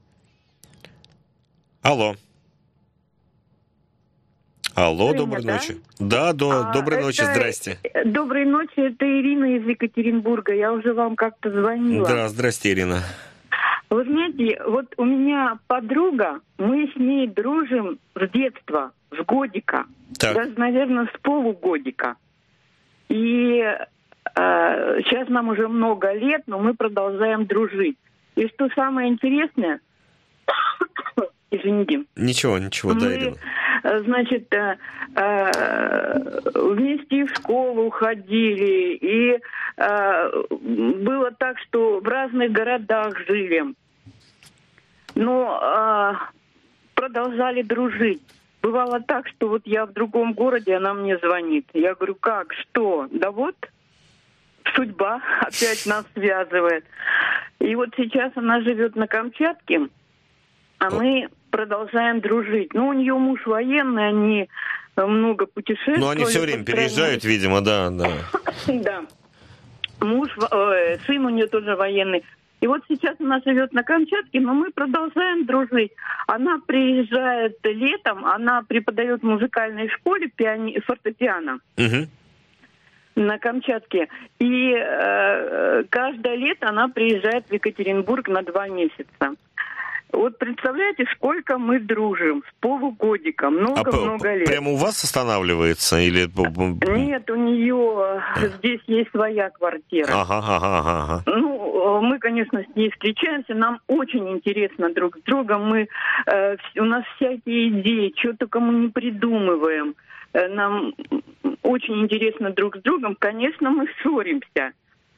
Алло, доброй ночи. Да, доброй ночи, здрасте. Доброй ночи, это Ирина из Екатеринбурга. Я уже вам как-то звонила. Да, здрасте, Ирина. Вы знаете, вот у меня подруга, мы с ней дружим с детства, с годика. Так. Даже, наверное, с полугодика. И сейчас нам уже много лет, но мы продолжаем дружить. И что самое интересное... Извините. Ничего, да, Ирина. Значит, вместе в школу ходили, и было так, что в разных городах жили. Но продолжали дружить. Бывало так, что вот я в другом городе, она мне звонит. Я говорю, как, что? Да вот, судьба опять нас связывает. И вот сейчас она живет на Камчатке, а мы продолжаем дружить. Ну, у нее муж военный, они много путешествуют. Ну, они все время переезжают, видимо, да. Да. Сын у нее тоже военный. И вот сейчас она живет на Камчатке, но мы продолжаем дружить. Она приезжает летом, она преподает в музыкальной школе фортепиано. Угу. На Камчатке. И каждое лето она приезжает в Екатеринбург на 2 месяца. Вот представляете, сколько мы дружим, с полугодика, много лет. Прямо у вас останавливается или? Нет, у нее здесь есть своя квартира. Ага. Ну, мы, конечно, с ней встречаемся, нам очень интересно друг с другом, у нас всякие идеи, что только мы не придумываем. Нам очень интересно друг с другом, конечно, мы ссоримся.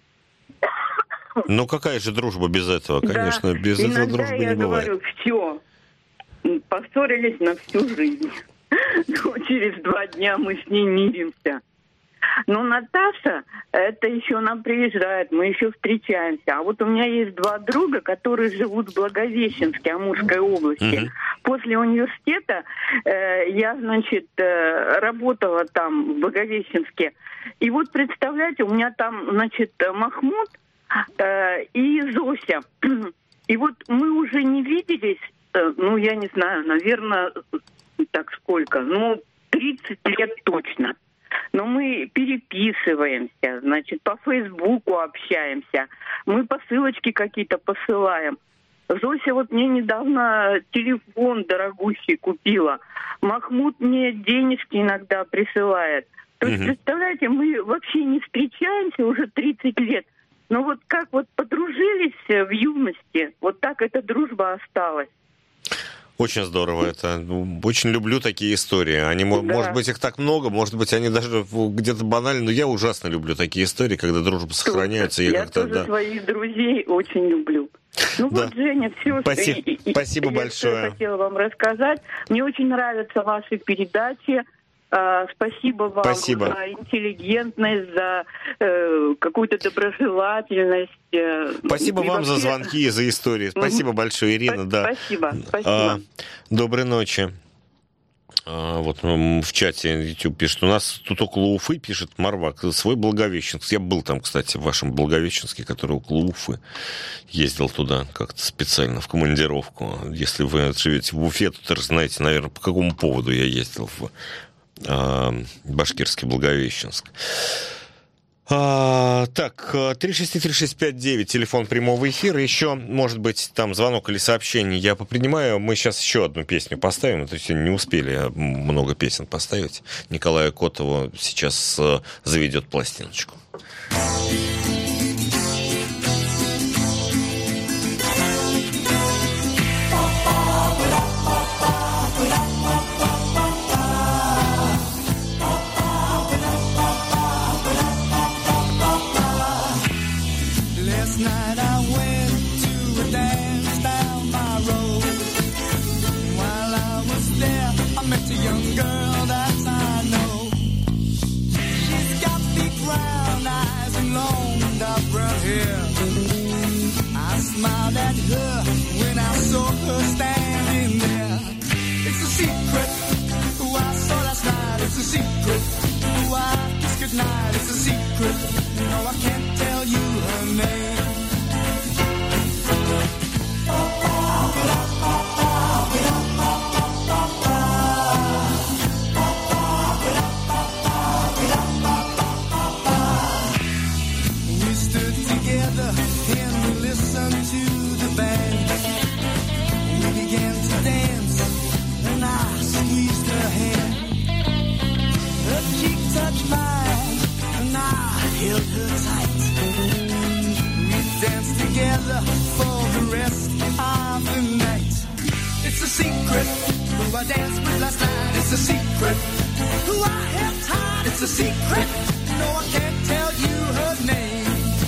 Ну, какая же дружба без этого? Конечно, да. Без этого дружбы не бывает. Иногда я говорю, все, поссорились на всю жизнь. Но через 2 дня мы с ней миримся. Но Наташа, это еще она приезжает, мы еще встречаемся. А вот у меня есть 2 друга, которые живут в Благовещенске, Амурской области. Угу. После университета я, значит, работала там, в Благовещенске. И вот, представляете, у меня там, значит, Махмуд и Зося. И вот мы уже не виделись, ну, я не знаю, наверное, так сколько, 30 лет точно. Но мы переписываемся, значит, по Фейсбуку общаемся, мы посылочки какие-то посылаем. Зося вот мне недавно телефон дорогущий купила. Махмуд мне денежки иногда присылает. То есть, представляете, мы вообще не встречаемся уже 30 лет. Но вот как вот подружились в юности, вот так эта дружба осталась. Очень здорово это. Очень люблю такие истории. Они, да. Может быть, их так много, может быть, они даже где-то банальны, но я ужасно люблю такие истории, когда дружба сохраняется. Я тоже своих друзей очень люблю. Ну вот, Женя, все, Спасибо большое. Что я хотела вам рассказать. Мне очень нравятся ваши передачи. Спасибо вам за интеллигентность, за какую-то доброжелательность. Спасибо вам за звонки и за истории. Спасибо большое, Ирина. Спасибо. Доброй ночи. Вот в чате YouTube пишет, у нас тут около Уфы, пишет Марвак, свой Благовещенск. Я был там, кстати, в вашем Благовещенске, который около Уфы. Ездил туда как-то специально в командировку. Если вы живете в Уфе, то знаете, наверное, по какому поводу я ездил в башкирский Благовещенск. Так, 363-3659, телефон прямого эфира. Еще, может быть, там звонок или сообщение я попринимаю. Мы сейчас еще одну песню поставим. То есть не успели много песен поставить. Николая Котова сейчас заведет пластиночку. Smiled at her when I saw her standing there. It's a secret who I saw last night. It's a secret who I kissed goodnight. It's a secret. No, I can't tell you her name. We stood together and we listened to the band. We began to dance and I squeezed her hand. Her cheek touched mine and I held her tight. We danced together for the rest of the night. It's a secret who I danced with last night. It's a secret who I held tight. It's a secret. No, I can't tell you her name.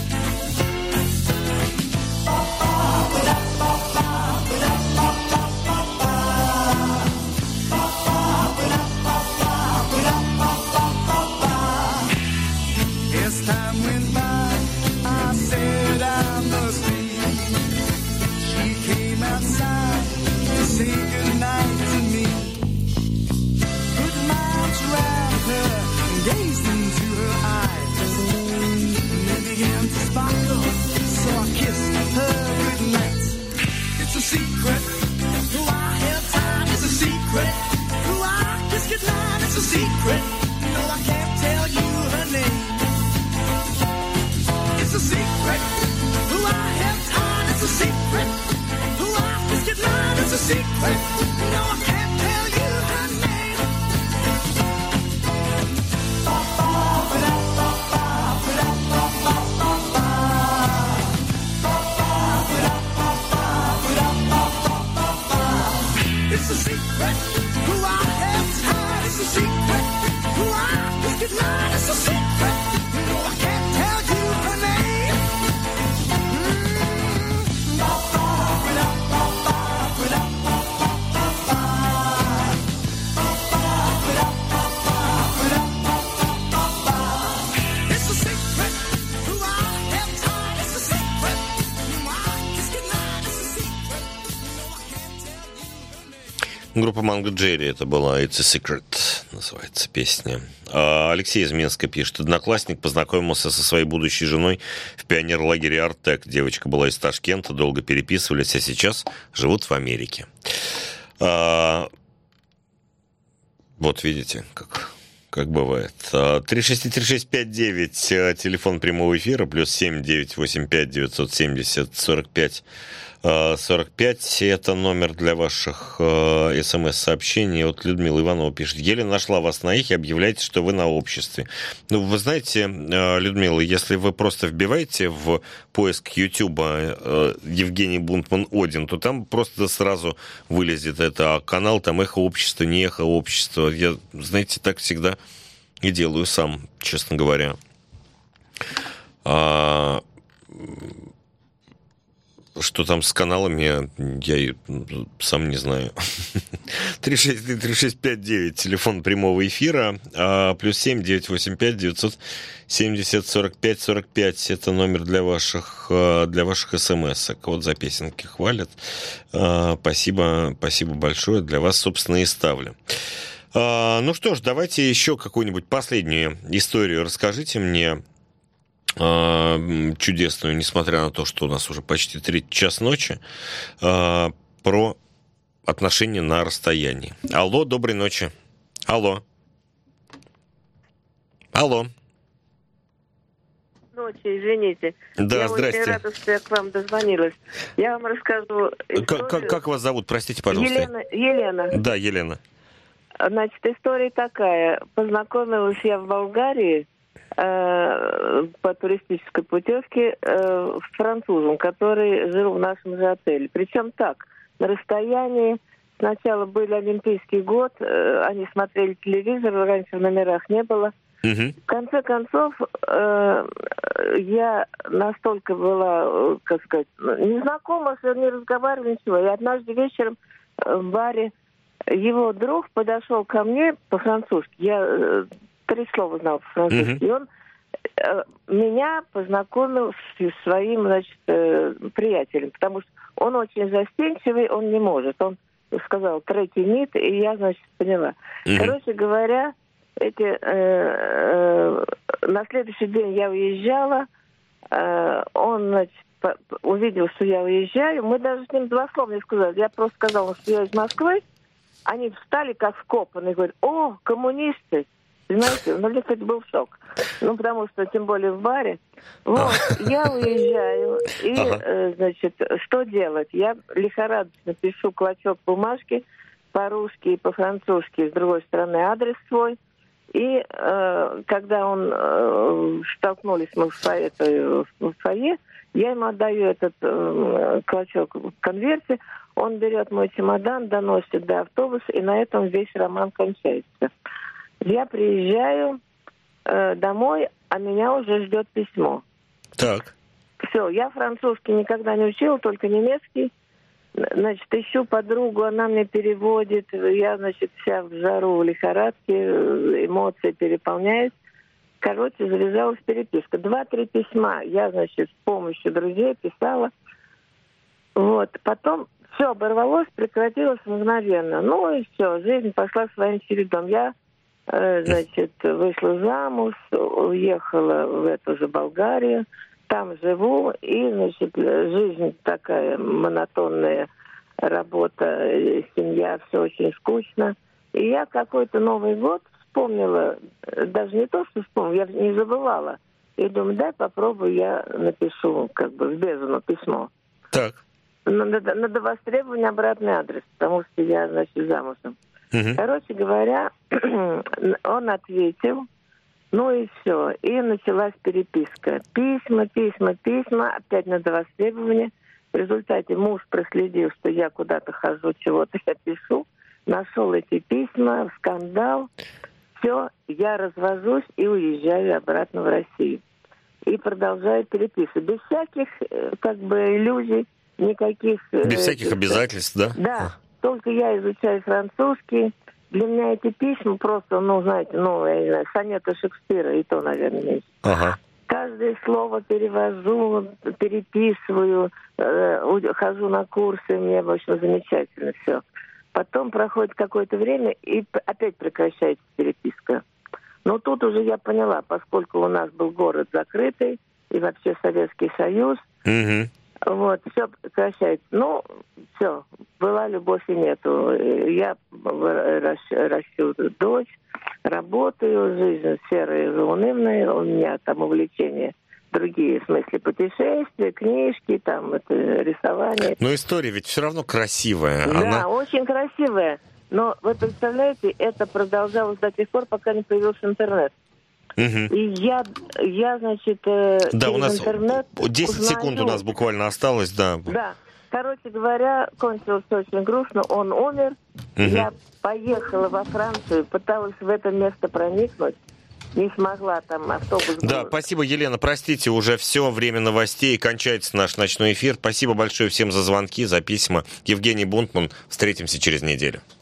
As time went by, I said I must leave. She came outside to say goodnight to me. Put my arms around her and gazed into her eyes. And they began to sparkle, so I kissed her goodnight. It's a secret who I held tight. It's a secret who I kissed goodnight. It's a secret. No, I can't tell you her name. It's a secret who I held tight. It's a secret who I kissed goodnight. It's a secret. No, I can't tell you her name. It's a secret who I held tight. It's a secret who I kissed goodnight. It's a secret. No, I can't tell you her name. It's a secret who I held tight. It's a secret who I kissed goodnight. It's a secret. No, I can't tell you. Группа Манго Джерри это была «It's a Secret», называется песня. Алексей из Минска пишет. Одноклассник познакомился со своей будущей женой в пионерлагере «Артек». Девочка была из Ташкента, долго переписывались, а сейчас живут в Америке. Вот видите, как бывает. 363-3659, телефон прямого эфира, +7 985 970 45 45, это номер для ваших смс-сообщений. Вот Людмила Иванова пишет. Еле нашла вас на их и объявляете, что вы на обществе. Ну, вы знаете, Людмила, если вы просто вбиваете в поиск Ютуба Евгений Бунтман Один, то там просто сразу вылезет это канал, там эхо общества, не эхо общества. Я, знаете, так всегда и делаю сам, честно говоря. Что там с каналами, я и сам не знаю. 363-3659, телефон прямого эфира, +7 985 970 45 45. Это номер для ваших смс-ок. Вот за песенки хвалят. Спасибо большое. Для вас, собственно, и ставлю. Ну что ж, давайте еще какую-нибудь последнюю историю расскажите мне. Чудесную, несмотря на то, что у нас уже почти 3 часа ночи, про отношения на расстоянии. Алло, доброй ночи. Алло. Ночи, извините. Да, я здрасте. очень рада, что я к вам дозвонилась. Я вам расскажу историю. Как вас зовут? Простите, пожалуйста. Елена. Да, Елена. Значит, история такая. Познакомилась я в Болгарии по туристической путевке с французом, который жил в нашем же отеле. Причем так, на расстоянии. Сначала был Олимпийский год, они смотрели телевизор, раньше в номерах не было. В конце концов, я настолько была, как сказать, не знакома, что не разговаривала, ничего. И однажды вечером в баре его друг подошел ко мне по-французски. Я 3 слова знал по-французски. И он меня познакомил с своим, значит, приятелем, потому что он очень застенчивый, он не может. Он сказал «треки нит», и я, значит, поняла. Короче говоря, на следующий день я уезжала, он, значит, увидел, что я уезжаю, мы даже с ним 2 слова не сказали. Я просто сказала, что я из Москвы. Они встали как вкопанные и говорят: «О, коммунисты!» Знаете, ну, для них был шок. Ну, потому что, тем более, в баре. Вот, я уезжаю, и, значит, что делать? Я лихорадочно пишу клочок бумажки по-русски и по-французски, с другой стороны адрес свой. И когда столкнулись мы в фойе, я ему отдаю этот клочок в конверте, он берет мой чемодан, доносит до автобуса, и на этом весь роман кончается. Я приезжаю домой, а меня уже ждет письмо. Так. Все, я французский никогда не учила, только немецкий. Значит, ищу подругу, она мне переводит. Я, значит, вся в жару, в лихорадке, эмоции переполняют. Короче, завязалась переписка. 2-3 письма я, значит, с помощью друзей писала. Вот. Потом все оборвалось, прекратилось мгновенно. Ну и все, жизнь пошла своим чередом. Я, значит, вышла замуж, уехала в эту же Болгарию. Там живу, и, значит, жизнь такая монотонная, работа, семья, все очень скучно. И я какой-то Новый год вспомнила, даже не то, что вспомнила, я не забывала. И думаю, дай попробую, я напишу, как бы, в бездну письмо. Так. Надо востребовать обратный адрес, потому что я, значит, замужем. Короче говоря, он ответил. Ну и все. И началась переписка. Письма, опять надо востребование. В результате муж проследил, что я куда-то хожу, чего-то я пишу. Нашел эти письма, скандал. Все, я развожусь и уезжаю обратно в Россию. И продолжаю переписывать. Без всяких, как бы, иллюзий, никаких... Без всяких обязательств, да? Да. Только я изучаю французский. Для меня эти письма просто, ну, знаете, ну, я не знаю, сонеты Шекспира, и то, наверное, меньше. Ага. Каждое слово перевожу, переписываю, хожу на курсы, мне, в общем, замечательно все. Потом проходит какое-то время, и опять прекращается переписка. Но тут уже я поняла, поскольку у нас был город закрытый, и вообще Советский Союз, вот, все прекращается. Ну, все, была любовь и нету. Я ращу дочь, работаю, жизнь серая, заунывная, у меня там увлечения другие, в смысле путешествия, книжки, там, это, рисование. Но история ведь все равно красивая. Да, она... очень красивая. Но вы представляете, это продолжалось до тех пор, пока не появился интернет. И я, значит, да, у нас интернет 10 секунд у нас буквально осталось, да. Да. Короче говоря, кончилось очень грустно. Он умер. Я поехала во Францию, пыталась в это место проникнуть. не смогла там автобус. Да, спасибо, Елена. Простите, уже все, время новостей. Кончается наш ночной эфир. Спасибо большое всем за звонки, за письма. Евгений Бунтман. Встретимся через неделю.